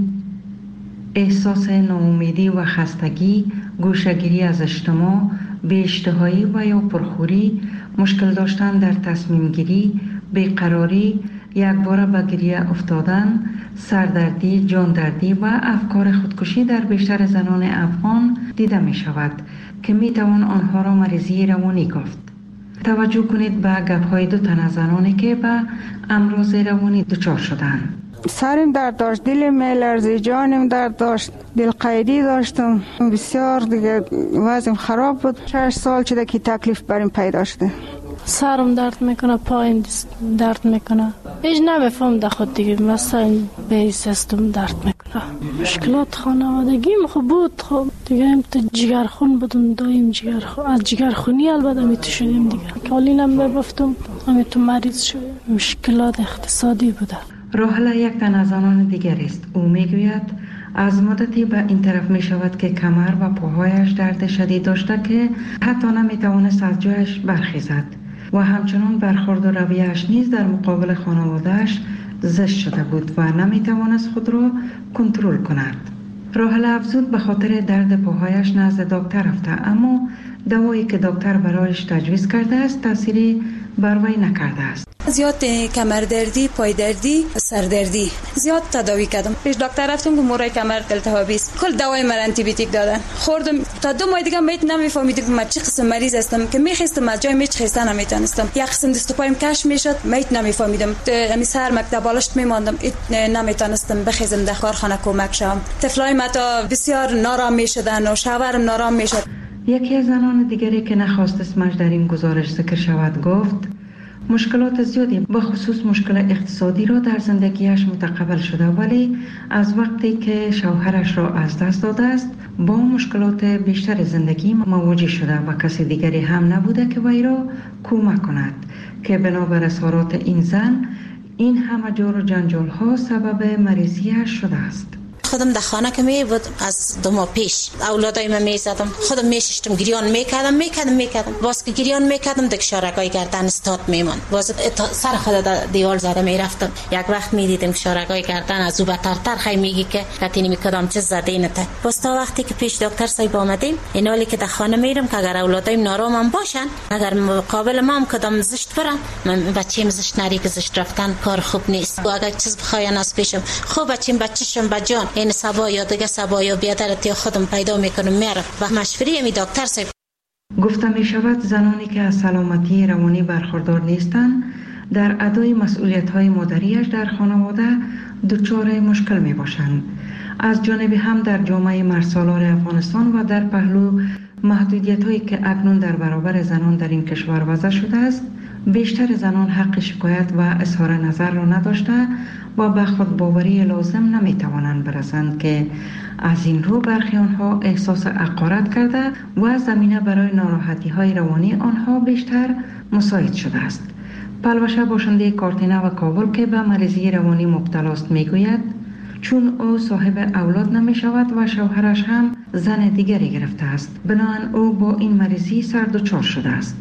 احساس ناامیدی و خستگی، گوشه‌گیری از اجتماع، بی‌اشتهایی و یا پرخوری، مشکل داشتن در تصمیم گیری، بیقراری، یکباره به گریه افتادن، سردردی، جاندردی و افکار خودکشی در بیشتر زنان افغان دیده می شود که می توان آنها را مریضی روانی گفت. توجه کنید به گپ‌های دو تن از زنانی که به امراض روانی دچار شدند. سرم درد داشت، دلم میلرزید، جانم درد داشت، دل قیدی داشتم، بسیار دیگه وضعم خراب بود. 6 سال شده که تکلیف بریم پیدا شده. سرم درد میکنه، پایم درد میکنه، هیچ نمیفهم در خود دیگه، مثلا به سیستم درد میکنه. مشکلات خانوادگیم خوب بود، خب دیگه هم تو جگرخون بودم، دایم جگرخون، از جگرخونی البته میتو شدیم دیگه، کالینم ببفتم همه تو مریض شدیم. مشکلات اقتصادی بوده. راحله یک تن از آنان دیگر است. او میگوید از مدتی به این طرف می شود که کمر و پاهایش درد شدید داشته که حتی نمی توانست از جایش برخیزد و همچنان برخورد و رویه‌اش نیز در مقابل خانواده‌اش زشت شده بود و نمی توانست خود را کنترل کند. راحله افزود به خاطر درد پاهایش نزد دکتر رفته، اما دوایی که دکتر برایش تجویز کرده است تأثیری بر وی نکرده است. زیاد کمردردی، پایدردی، سردردی زیاد تداوی کردم. پیش دکتر رفتم که مورای کمر التهابی است. کل دوای من آنتی بیوتیک دادن. خوردم تا 2 ماه دیگه میت نمیفهمیدم که من چه قسم مریض هستم که میخواستم از جای میچ خسته نمیتونستم. یک قسم دست و پایم کش میشد میت نمیفهمیدم. همین سر مکتب بالشت میماندم نمیتونستم بخیزم در کارخانه کمک شم. طفلای ما تا بسیار نارام میشدن و شوهرم نارام میشد. یکی از زنان دیگری که نخواست اسمش در این گزارش ذکر شود گفت مشکلات زیادی به خصوص مشکل اقتصادی را در زندگیش متقبل شده، ولی از وقتی که شوهرش را از دست داده است با مشکلات بیشتر زندگی مواجه شده و کسی دیگری هم نبوده که وی را کمک کند که بنابر اظهارات این زن این همه جور و جنجال ها سبب مریضیش شده است. خودم در خانه که می بود از 2 ماه پیش اولادای من میزدم، خودم میششتم گریان میکردم باز که گریان میکردم دک شارگای گردن استاد میمان، باز سر خود دیوال زده میرفتم. یک وقت میدیدم شارگای گردن از او بترتر خی میگی که کتینی میکدام چه زده اینته. باز تا وقتی که پیش دکتر صاحب آمدیم این حالی که در خانه میرم که اگر اولادایم نارام باشن، اگر مقابل ما هم کدام زشت برن، من بچه‌م زشت نری که زشت رفتن کار خوب نیست. و اگر چیز بخواین از پیشم خوب بچه‌شم بجان این سبا یا دیگه سبا یا بیادرت یا خودم پیدا میکنم میرم و مشوری می دکتر صاحب. گفته می شود زنانی که از سلامتی روانی برخوردار نیستند در ادای مسئولیت های مادریش در خانواده دچار مشکل می باشند. از جانب هم در جامعه مرسالار افغانستان و در پهلو محدودیت هایی که اکنون در برابر زنان در این کشور وضع شده است، بیشتر زنان حق شکایت و اظهار نظر را نداشته و به خود باوری لازم نمی توانند برسند که از این رو برخی آنها احساس حقارت کرده و زمینه برای ناراحتی های روانی آنها بیشتر مساعد شده است. پلوشه باشنده کارتینه و کابل که به مریضی روانی مبتلا است میگوید چون او صاحب اولاد نمی شود و شوهرش هم زن دیگری گرفته است، بنابراین او با این مریضی سر دچار شده است.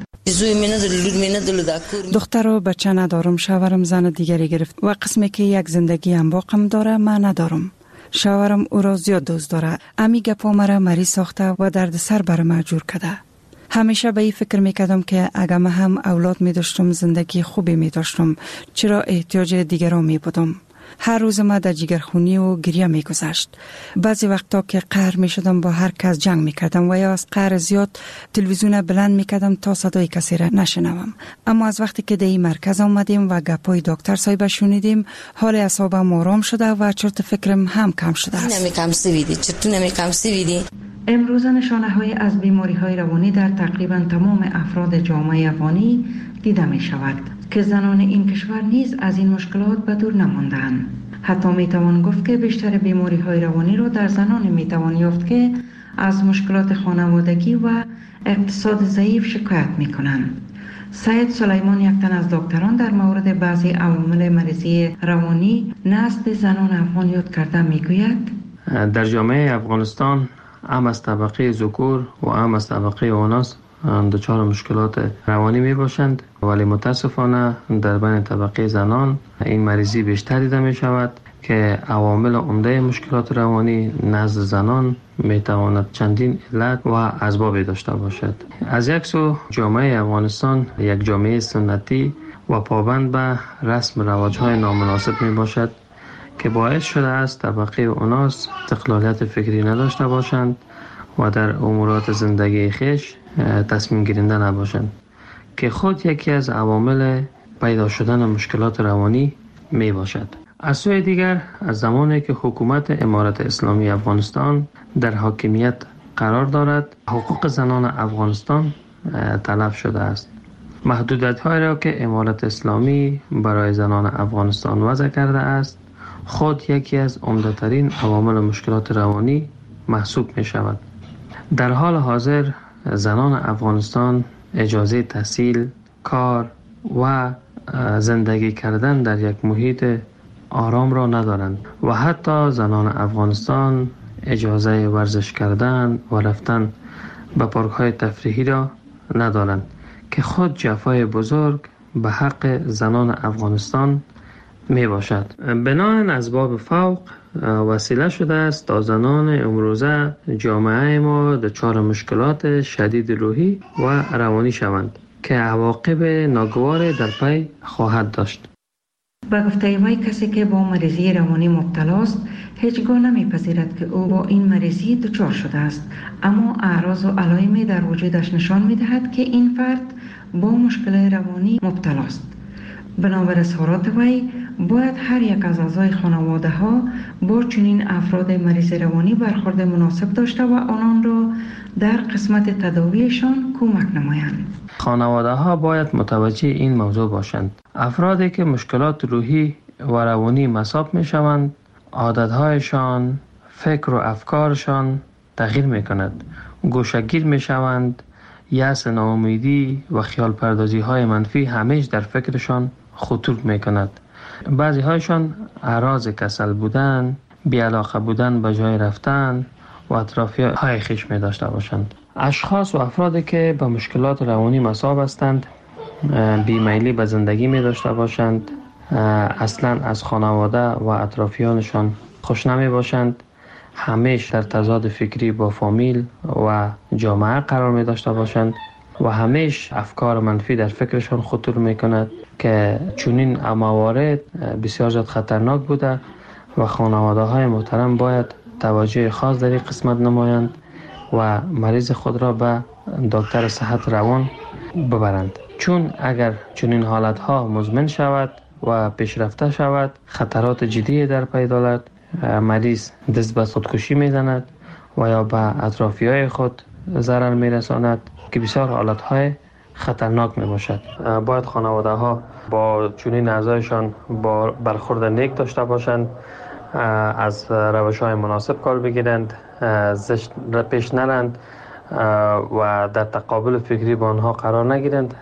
دختر و بچه ندارم، شوهرم زن دیگری گرفت و قسمی که یک زندگی هم باقم داره من ندارم. شوهرم او را زیاد دوست داره، امی گپا مرا مریض ساخته و درد سر بر ما جور کرده. همیشه به این فکر میکردم که اگر من هم اولاد می داشتم زندگی خوبی می داشتم، چرا احتیاج دیگران می بودم. هر روز ما در جگرخونی و گریه می گذشت. بعضی وقتا که قهر می شدم با هر کس جنگ می کردم و یا از قهر زیاد تلویزیون بلند می کردم تا صدای کسی را نشنوم. اما از وقتی که در این مرکز آمدیم و گپای دکتر صاحب شنیدیم، حال اعصابم آرام شده و چرت فکرم هم کم شده است. امروز نشانه های از بیماری های روانی در تقریبا تمام افراد جامعه افغانی دیده می شود که زنان این کشور نیز از این مشکلات به دور نماندند. حتی می توان گفت که بیشتر بیماری های روانی را در زنان می توان یافت که از مشکلات خانوادگی و اقتصاد ضعیف شکایت می کنند. سید سلیمان یک تن از دکتران در مورد بعضی عوامل مریضی روانی نزد زنان افغان یاد کرده می گوید در جامعه افغانستان هم از طبقه ذکور و هم از طبقه اناث دچار مشکلات روانی می باشند، ولی متاسفانه در بین طبقه زنان این مریضی بیشتر دیده می شود که عوامل عمده مشکلات روانی نزد زنان می تواند چندین علت و اسباب داشته باشد. از یک سو جامعه افغانستان یک جامعه سنتی و پابند به رسم رواج‌های نامناسب می باشد که باعث شده است طبقه اناث استقلالیت فکری نداشته باشند و در امورات زندگی خیش تصمیم گیرنده نباشند که خود یکی از عوامل پیدا شدن مشکلات روانی می باشد. از سوی دیگر از زمانی که حکومت امارت اسلامی افغانستان در حاکمیت قرار دارد، حقوق زنان افغانستان تلف شده است. محدودیت‌هایی را که امارت اسلامی برای زنان افغانستان وضع کرده است خود یکی از عمده‌ترین عوامل مشکلات روانی محسوب می شود. در حال حاضر زنان افغانستان اجازه تحصیل، کار و زندگی کردن در یک محیط آرام را ندارند و حتی زنان افغانستان اجازه ورزش کردن و رفتن به پارک‌های تفریحی را ندارند که خود جفای بزرگ به حق زنان افغانستان می باشد. بناهن اسباب فوق وسیله شده است تا زنان امروزه جامعه ما دچار مشکلات شدید روحی و روانی شوند. که عواقب ناگوار در پی خواهد داشت. به گفته وی کسی که با مریضی روانی مبتلاست هیچگاه نمیپذیرد که او با این مریضی دچار شده است، اما اعراض و علائمی در وجودش نشان میدهد که این فرد با مشکل روانی مبتلاست. بنابر اظهارات وی باید هر یک از اعضای خانواده ها با چنین افراد مریض روانی برخورد مناسب داشته و آنان را در قسمت تداویشان کمک نمایند. خانواده ها باید متوجه این موضوع باشند. افرادی که مشکلات روحی و روانی مصاب می شوند، عادتهایشان، فکر و افکارشان تغییر می کند. گوشه‌گیر می شوند، یأس، ناامیدی و خیال پردازی های منفی همیش در فکرشان خطور می کند. بعضی هایشان اعراض کسل بودن، بی‌علاقه بودن به جای رفتن و اطرافی های خیش می داشته باشند. اشخاص و افرادی که با مشکلات روانی مصاب هستند بیمیلی به زندگی می داشته باشند، اصلا از خانواده و اطرافیانشان خوش نمی باشند، همیشه در تضاد فکری با فامیل و جامعه قرار می داشته باشند و همیشه افکار منفی در فکرشان خطور می کند که چنین موارد بسیار زیاد خطرناک بوده و خانواده های محترم باید توجه خاص در این قسمت نمایند و مریض خود را به دکتر صحت روان ببرند، چون اگر چنین حالت ها مزمن شود و پیشرفته شود خطرات جدی در پی دارد. مریض دست به خودکشی میزند و یا به اطرافی های خود ضرر میرساند که بسیار حالت های خطرناک می باشد. باید خانواده ها با چنین اعضایشان با برخورد نیک داشته باشند، از روش های مناسب کار بگیرند، زشت پیش نرند و در تقابل فکری با آنها قرار نگیرند،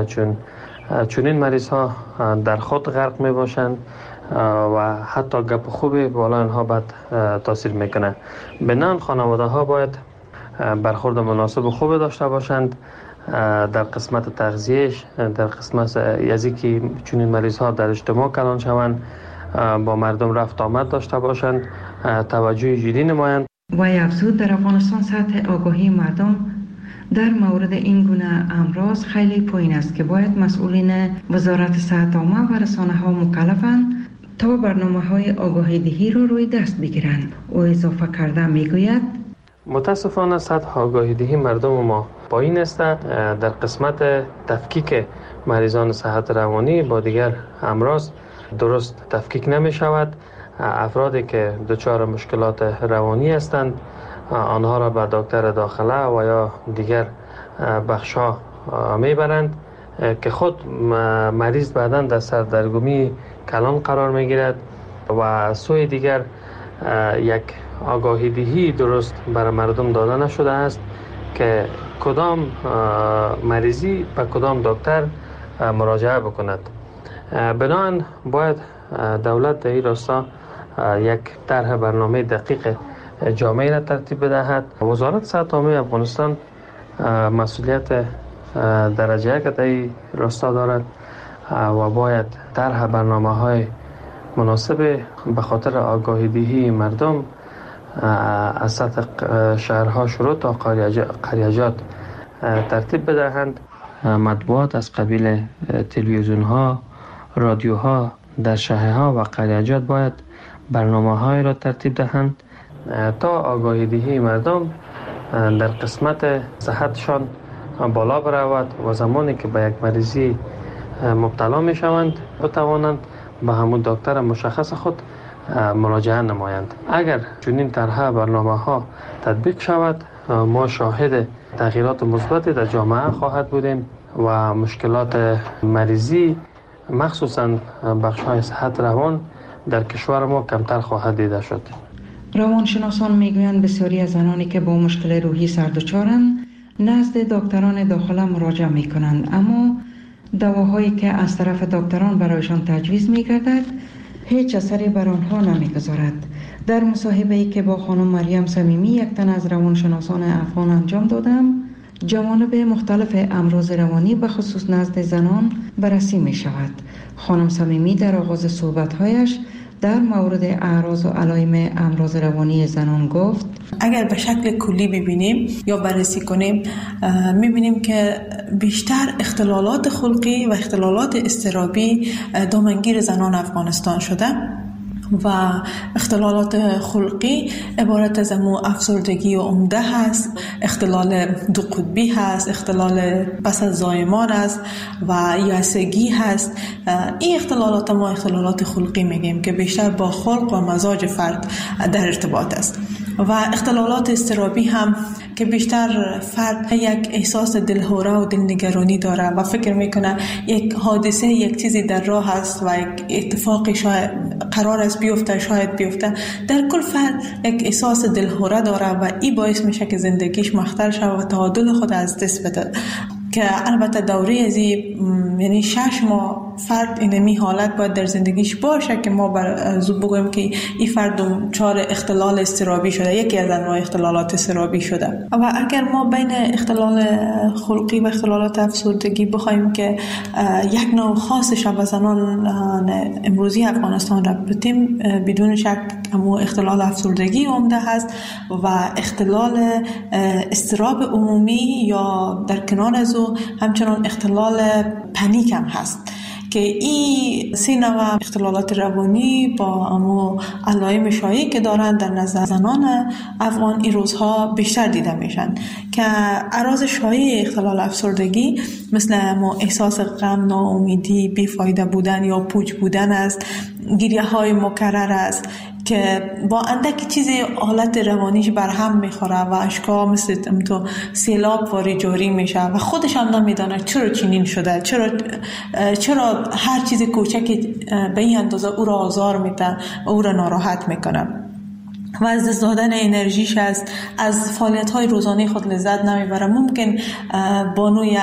چون این مریض ها در خود غرق می باشند و حتی گپ خوبی بالا آنها بد تاثیر میکنه. بنان خانواده ها باید برخورد مناسب و خوب داشته باشند در قسمت تغذیهش، در قسمت یزی که چون این مریض ها در اجتماع کلان شوند، با مردم رفت آمد داشته باشند، توجه جدی نمایند. و افزود در افغانستان سطح آگاهی مردم در مورد این گونه امراض خیلی پایین است که باید مسئولین وزارت صحت عامه و رسانه ها مکلفند تا برنامه های آگاهی دهی رو روی دست بگیرند. او اضافه کرده میگوید متاسفانه سطح آگاهی دهی مردم ما پایین است. در قسمت تفکیک مریضان صحت روانی با دیگر امراض درست تفکیک نمی شود. افرادی که دچار مشکلات روانی هستند آنها را به دکتر داخله و یا دیگر بخش‌ها میبرند که خود مریض بعداً در سردرگمی کلان قرار میگیرد و سوی دیگر یک آگاهی دهی درست برای مردم داده نشده است که کدام مریضی به کدام دکتر مراجعه بکند. بنابراین باید دولت در این راستا یک طرح برنامه دقیق جامعه را ترتیب بدهد. وزارت صحت عامه افغانستان مسئولیت درجه یک در این راستا دارد و باید طرح برنامه های مناسب به خاطر آگاهی دهی مردم از سطح شهرها شروع تا قریجات ترتیب بدهند. مطبوعات از قبیل تلویزیون ها، رادیو ها در شهرها و قریجات باید برنامه های را ترتیب دهند تا آگاهی دهی مردم در قسمت صحتشان بالا برود و زمانی که به یک مریضی مبتلا می شوند بتوانند به همون دکتر مشخص خود مراجعه نمایند. اگر چنین طرح برنامه ها تطبیق شود ما شاهد تغییرات مثبتی در جامعه خواهد بودیم و مشکلات مریضی مخصوصا بخش های صحت روان در کشور ما کمتر خواهد دیده شد. روانشناسان میگویند بسیاری از زنانی که با مشکل روحی سردچارند نزد دکتران داخله مراجعه میکنند، اما دواهایی که از طرف دکتران برایشان تجویز میگردد هیچ اثری بر آنها نمیگذارد. در مصاحبه‌ای که با خانم مریم صمیمی یک تن از روانشناسان افغان انجام دادم، جوانب مختلف امراض روانی به خصوص نزد زنان بررسی می شود. خانم صمیمی در آغاز صحبت‌هایش در مورد اعراض و علائم امراض روانی زنان گفت: اگر به شکل کلی ببینیم یا بررسی کنیم میبینیم که بیشتر اختلالات خلقی و اختلالات اضطرابی دامنگیر زنان افغانستان شده و اختلالات خلقی عبارت از افسردگی و عمده هست، اختلال دو قطبی هست، اختلال پس از زایمان است و یائسگی هست. این اختلالات ما اختلالات خلقی میگیم که بیشتر با خلق و مزاج فرد در ارتباط است. و اختلالات اضطرابی هم که بیشتر فرد یک احساس دلهوره و دلنگرانی داره و فکر میکنه یک حادثه، یک چیزی در راه است و یک اتفاقی شاید قرار است بیفته، شاید بیفته. در کل فرد یک احساس دلهوره داره و این باعث میشه که زندگیش مختل شود و تعادل خود از دست بده. که البته دوره از یعنی 6 ماه فرد اینمی حالت باید در زندگیش باشه که ما زود بگویم که این فرد دچار اختلال اضطرابی شده، یکی از انواع اختلالات اضطرابی شده. و اگر ما بین اختلال خلقی و اختلالات افسردگی بخوایم که یک نوع خاصش و زنان امروزی افغانستان را بتیم، بدون شک همون اختلال افسردگی عمده هست و اختلال اضطراب عمومی یا در کنار از او همچنان اختلال پنیک هم هست که این 3 نوع اختلالات روانی با امو علائم شایعی که دارن در نظر زنان افغان این روزها بیشتر دیده میشن که اعراض شایع اختلال افسردگی مثل امو احساس غم، ناامیدی، بیفایده بودن یا پوچ بودن است، گریه های مکرر است که با اندکی چیزی حالت روانیش برهم میخوره و اشکا مثل تو سیلاب واری جاری میشه و خودش هم نمیدانه چرا چنین شده، چرا هر چیز کوچکی به این اندازه او را آزار میده و او را ناراحت میکنه و از دست دادن انرژیش است، از فعالیت‌های روزانه خود لذت نمیبره. ممکن بانوی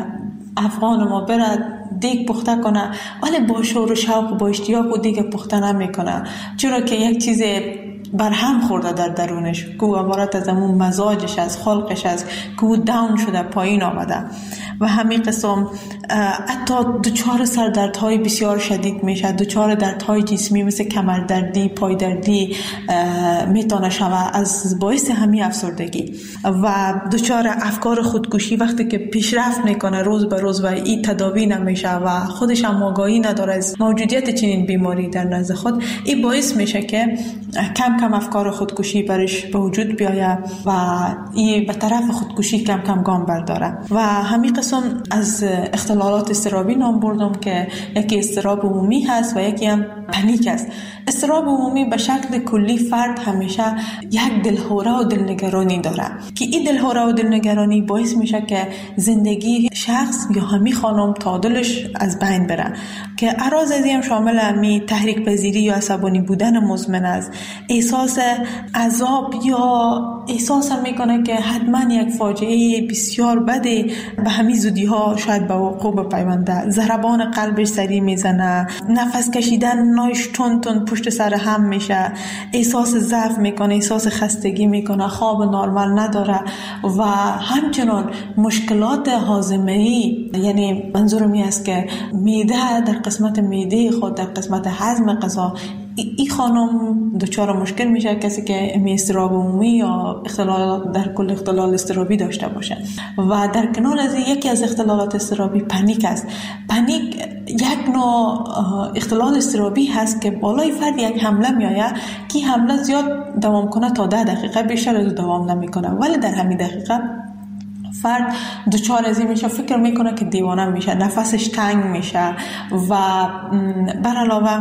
افغان ما برد دیگ پخته کنه ولی با شور و شوق و با اشتیاق و دیگ پخته نمیکنه، چرا که یک چیز برهم خورده در درونش که عبارت از همون مزاجش از خلقش است که داون شده، پایین آمده و همین قسم حتی دچار سردردهای بسیار شدید میشه، دچار دردهای جسمی مثل کمردردی، پایدردی میتونه شود از باعث همین افسردگی و دچار افکار خودکشی وقتی که پیشرفت میکنه روز به روز و این تداوی نمیشه و خودش هم آگاهی نداره از موجودیت چنین بیماری در نزد خود، این باعث میشه که کم کم افکار خودکشی برش به وجود بیاید و این به طرف خودکشی کم کم گام برداره. و همین قسم از اختلالات اضطرابی نام بردم که یکی اضطراب عمومی هست و یکی هم پنیک است. اضطراب عمومی به شکل کلی فرد همیشه یک دلهوره و دلنگرانی داره که این دلهوره و دلنگرانی باعث میشه که زندگی شخص یا همین خانم تعادلش از بین بره که اعراض از این شامل همی تحریک پذیری یا عصبانی بودن مزمن است، احساس عذاب یا احساس میکنه که حتما یک فاجعه بسیار بده به همین زودی ها شاید به وقوع بپیونده، ضربان قلبش سریع میزنه، نفس کشیدن نایش تون تون پشت سر هم میشه، احساس ضعف میکنه، احساس خستگی میکنه، خواب نرمال نداره و همچنان مشکلات هاضمه‌ای، یعنی منظورم این است که معده در قسمت معده خود در قسمت هضم غذا این خانم دچار مشکل میشه، کسی که اضطراب عمومی یا اختلال در کل اختلال اضطرابی داشته باشه. و در کنار از یکی از اختلالات اضطرابی پنیک است. پنیک یک نوع اختلال اضطرابی هست که بالای فرد یک حمله میآید که حمله زیاد دوام کنه تا 10 دقیقه، بیشتر از دوام نمیکنه، ولی در همین دقیقه فرد دچار از این میشه، فکر میکنه که دیوانه میشه، نفسش تنگ میشه و بر علاوه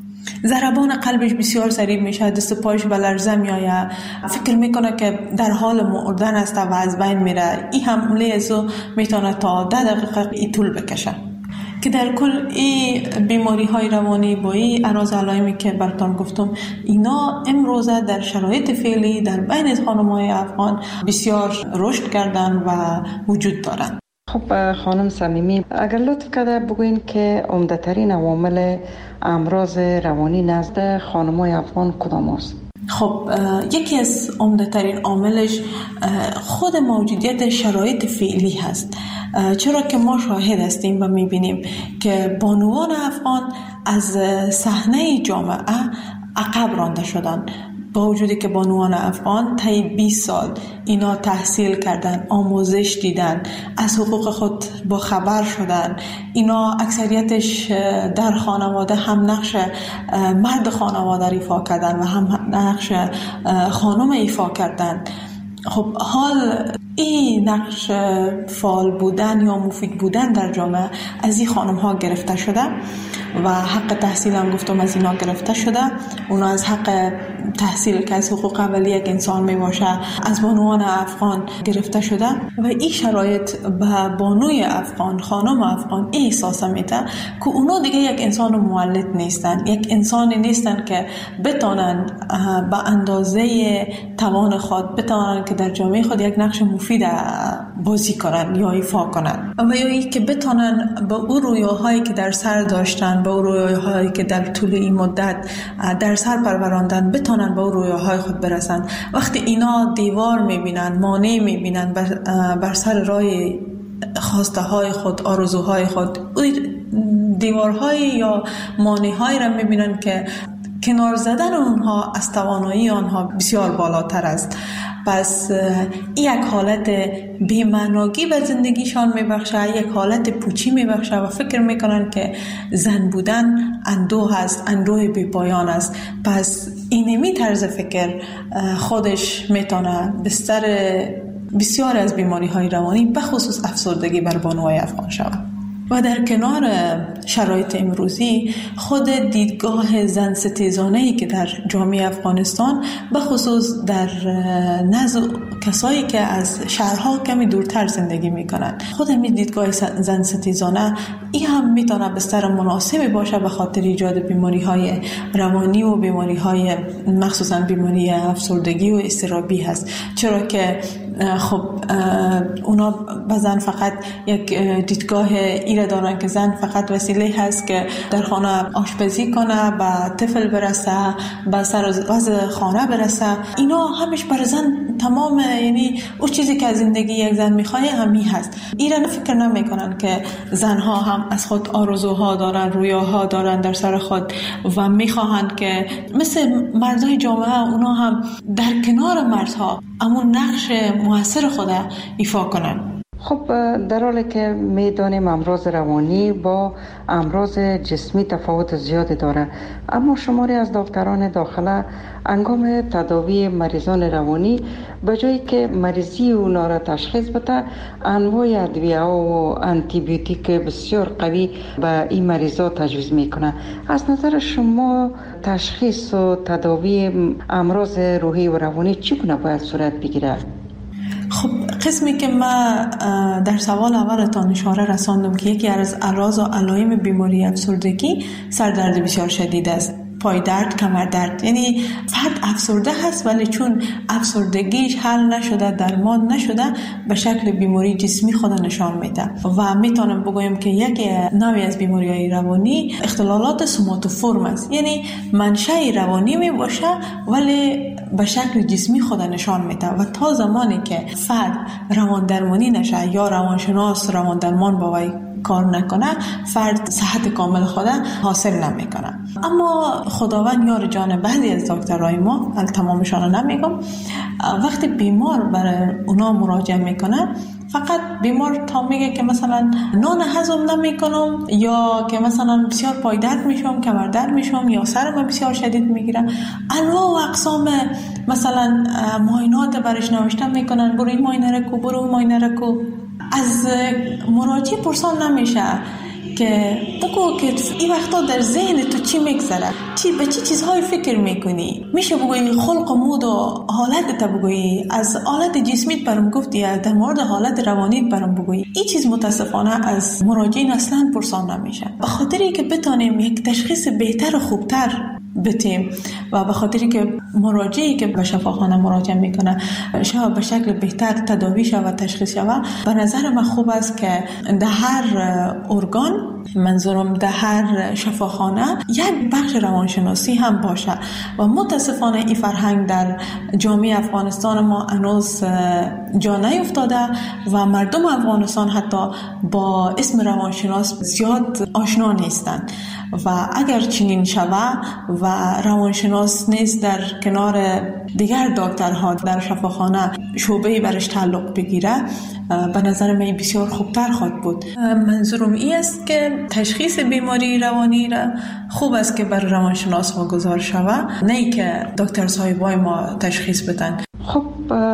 ضربان قلبش بسیار سریع میشه، دست پایش به لرزه میآید، فکر میکنه که در حال مردن است و از بین میره. این حمله ازو میتونه تا 10 دقیقه طول بکشه که در کل این بیماری های روانی با این اعراض علائمی که براتون گفتم اینا امروزه در شرایط فعلی در بین خانم‌های افغان بسیار رشد کردن و وجود دارن. خب خانم صمیمی، اگر لطف کرده بگوین که عمده‌ترین عوامل امراض روانی نزد خانم‌های افغان کدام است؟ خب یکی از عمده ترین عاملش خود موجودیت شرایط فعلی هست، چرا که ما شاهد هستیم و میبینیم که بانوان افغان از صحنه جامعه عقب رانده شدن، با وجودی که بانوان افغان طی 20 سال اینا تحصیل کردن، آموزش دیدن، از حقوق خود با خبر شدن. اینا اکثریتش در خانواده هم نقش مرد خانواده ایفا کردن و هم نقش خانم ایفا کردن. خب حال این نقش فعال بودن یا مفید بودن در جامعه از این خانم ها گرفته شده و حق تحصیل هم گفتم از اینا گرفته شده. اونا از حق تحصیل که از حقوق اولیه یک انسان می باشه از بانوان افغان گرفته شده و این شرایط به بانوی افغان، خانم افغان این احساس میده که اونا دیگه یک انسان مولد نیستن، یک انسانی نیستن که بتونن به اندازه توان خود بتونن که در جامعه خود یک نقش مفید بازی کنن یا ایفا کنن و یا ای که بتونن به اون رویاهایی که در سر داشتن، به اون رویاهایی که در طول این مدت در سر پروراندن بتونن به اون رویاهای خود برسن. وقتی اینا دیوار میبینن، مانع میبینن بر سر راه خواسته های خود، آرزوهای خود، دیوارهای یا مانع‌هایی را میبینن که کنار زدن اونها از توانایی آنها بسیار بالاتر است. پس یک حالت بی‌معنایی به زندگیشان میبخشه، یک حالت پوچی میبخشه و فکر میکنن که زن بودن اندوه است، اندوه بی پایان است. پس اینمی طرز فکر خودش میتونه بستر بسیار از بیماری های روانی به خصوص افسردگی بر بانوهای افغان شود. و در کنار شرایط امروزی خود دیدگاه زن ستیزانه‌ای که در جامعه افغانستان به خصوص در نزد کسایی که از شهرها کمی دورتر زندگی میکنن، خود همین دیدگاه زن ستیزانه این هم میتونه بستر مناسبی باشه به خاطر ایجاد بیماری‌های روانی و بیماری‌های مخصوصا بیماری افسردگی و اضطرابی هست. چرا که خب اونا به زن فقط یک دیدگاه ایره دارن که زن فقط وسیله هست که در خانه آشپزی کنه، به طفل برسه، به سر وضع خانه برسه. اینا همش بر زن تمام، یعنی اون چیزی که از زندگی یک زن میخواه همی هست. ایران فکر نمیکنن که زنها هم از خود آرزوها دارن، رویاها دارن در سر خود و میخواهند که مثل مردای جامعه اونا هم در کنار مردها امون نقش موثر خود ایفا کنن. خب در حالی که میدانیم امراض روانی با امراض جسمی تفاوت زیادی داره، اما شماری از دکتران داخله انگام تداوی مریضان روانی به جایی که مریضی اونا را تشخیص بده، انواع ادویه و آنتی بیوتیک بسیار قوی به این مریضا تجویز میکنه. از نظر شما تشخیص و تداوی امراض روحی و روانی چگونه باید صورت بگیره؟ خب قسمی که ما در سوال اولتان اشاره رساندم که یکی از اعراض و علائم بیماری افسردگی سردرد بسیار شدید است، پای درد، کمر درد. یعنی فرد افسرده هست ولی چون افسردگیش حل نشده، درمان نشده، به شکل بیماری جسمی خود نشان میده و میتونم بگویم که یک نوعی از بیماری‌های روانی اختلالات سوماتوفورم است. یعنی منشأ روانی می باشه ولی به شکل جسمی خود نشان میده و تا زمانی که فرد روان درمانی نشه یا روانشناس روان درمان با وی کار نکنه، فرد صحت کامل خود حاصل نمیکنه. اما خداوند یار جان بعضی از دکترای ما، تمامشان رو نمیگم، وقتی بیمار برای اونا مراجعه میکنه، فقط بیمار تا میگه که مثلا نان هضم نمیکنم یا که مثلا بسیار پای درد میشم، کمر درد میشم یا سرم بسیار شدید میگیره، انواع و اقسام مثلا معاینات برش نوشته میکنن، برو این معاینه رو کو، برو اون معاینه رو کو. از مراجع پرسان نمیشه که بگو که این وقتا در ذهن تو چی میگذره، به چی چیزهای فکر میکنی. میشه بگویی خلق و مود و حالت تا بگویی، از حالت جسمیت برام گفتی، در مورد حالت روانیت برام بگویی. این چیز متاسفانه از مراجعین اصلا پرسان نمیشه، به خاطری که بتانیم یک تشخیص بهتر و خوبتر بتیم و به خاطری که مراجعی که به شفاخانه مراجعه میکنه شاید به شکل بهتر تداوی شود و تشخیص شود. به نظر من خوب است که در هر ارگان، منظورم در هر شفاخانه، یک بخش روانشناسی هم باشه و متاسفانه این فرهنگ در جامعه افغانستان ما هنوز جا نیفتاده و مردم افغانستان حتی با اسم روانشناس زیاد آشنا نیستند و اگر چنین شود و روانشناس نیست در کنار دیگر دکترها در شفاخانه شعبه‌ای برش تعلق بگیره، به نظر من بسیار خوبتر خواهد بود. منظورم این است که تشخیص بیماری روانی را خوب است که بر روانشناس واگذار شود، نه ای که دکتر صاحبای ما تشخیص بدن. خب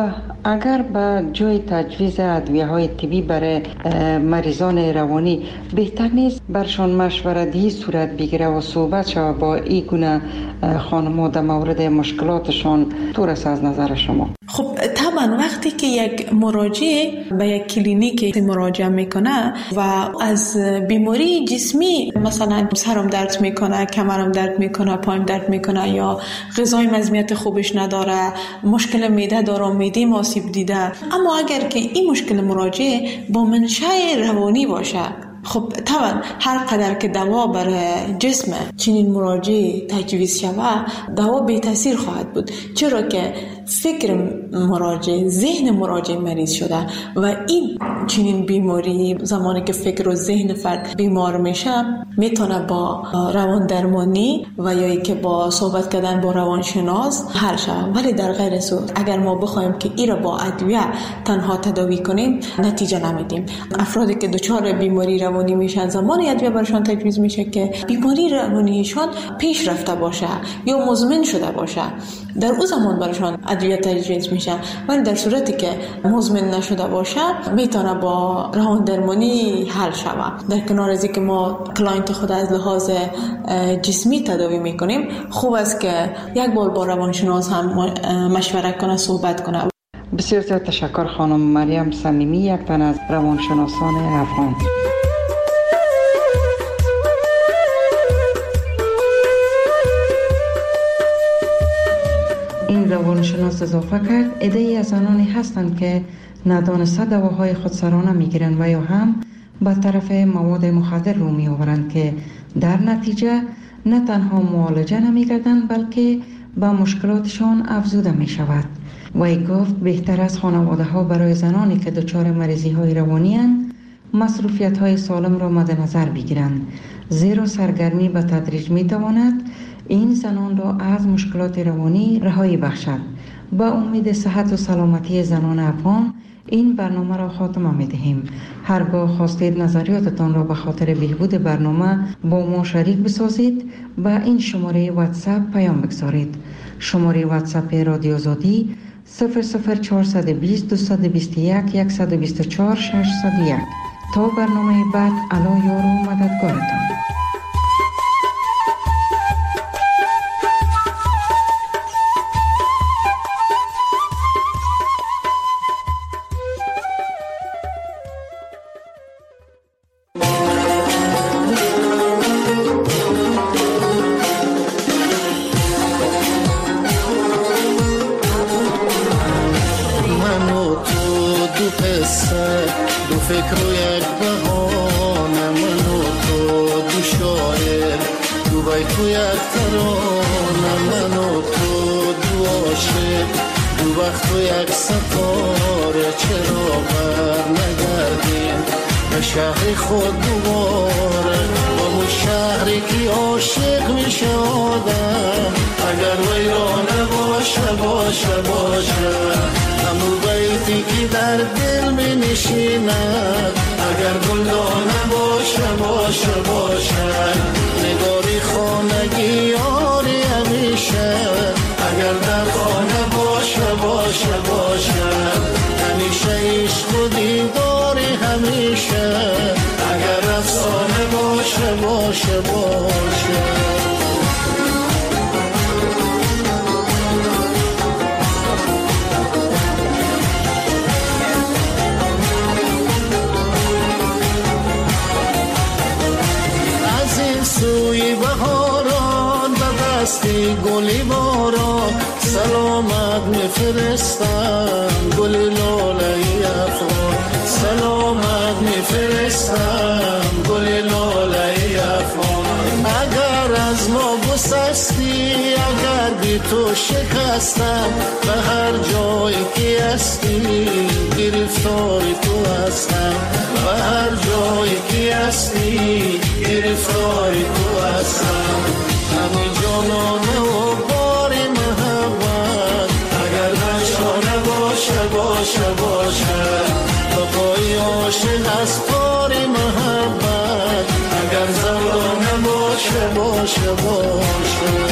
اگر به جای تجویز ادویه‌های طبی برای مریضان روانی بهتر نیست برشان مشورتی صورت بگیره و صحبت شود با این گونه خانم‌ها در مورد مشکلاتشان؟ طور است از نظر شما؟ خب طبعا وقتی که یک مراجع به یک کلینیک مراجعه میکنه و از بیماری جسمی، مثلا سرم درد میکنه، کمرم درد میکنه، پایم درد میکنه یا غذای مزمیت خوبش نداره، مشکل معده داره، معده آسیب دیده، اما اگر که این مشکل مراجع با منشأ روانی باشه، خب طبعا هر قدر که دوا برای جسم چنین مراجع تجویز شود دوا بی تاثیر خواهد بود، چرا که فکر مراجع، ذهن مراجع مریض شده و این چنین بیماری زمانی که فکر و ذهن فرد بیمار میشه میتونه با روان درمانی و یا ای که با صحبت کردن با روانشناس حل شود. ولی در غیر صورت اگر ما بخوایم که این را با ادویه تنها تداوی کنیم نتیجه نمیدیم. افرادی که دچار بیماری روانی میشن زمانی ادویه برشان تجویز میشه که بیماری روانیشان پیش رفته باشه یا مزمن شده باشه، در اون زمان برشان ادویه تجویز میشه. ولی در صورتی که مزمن نشده باشه میتونه با روان درمانی حل شود. در کنار از اینکه ما کلاینت خود از لحاظ جسمی تداوی میکنیم، خوب است که یک بار با روانشناس هم مشوره کنه، صحبت کنه. بسیار زیاد تشکر خانم مریم صمیمی، یک تن از روانشناسان افغان. این روانشناس اضافه کرد عده‌ای از آنانی هستند که ندانسته دواهای خودسرانه میگیرند و یا هم به طرف مواد مخدر رو میآورند که در نتیجه نه تنها معالجه نمیگردند بلکه به مشکلاتشان افزوده می شود. وی گفت بهتر از خانواده ها برای زنانی که دچار مریضی های روانی اند مصروفیت های سالم را مد نظر بگیرند، زیرا سرگرمی به تدریج می تواند این زنان را از مشکلات روانی رهایی بخشد. با امید صحت و سلامتی زنان افغان این برنامه را خاتمه می دهیم. هرگاه خواستید نظریاتتان را به خاطر بهبود برنامه با ما شریک بسازید با این شماره واتساپ پیام بگذارید. شماره واتساپ رادیو آزادی 00420 221 124 601. تا برنامه بعد، الا یار و مددگارتان. شهر خود دوباره با اون شهری که عاشق می شدم اگر ویرانه باشه همون بیتی که در دل می نشیند اگر گلدانه باشه نگاری خانگی یاری همیشه اگر در خانه باشه همیشه عشق و دیداری همیشه اگر افسانه باشه از این سوی بهاران و دستی گلی باران سلامت میفرستم گل لاله افغان، سلامت میفرستم گل لاله افغان. اگر از ما گسستی، اگر بی تو شکستم، به هر جایی که هستی گرفتار تو هستم، به هر جایی که هستی گرفتار تو هستم. همه جانانه و بار محبت، اگر نشانه باشه باشه باشه، بقای عاشق از کار محبت، اگر زمانه باشه باشه باشه.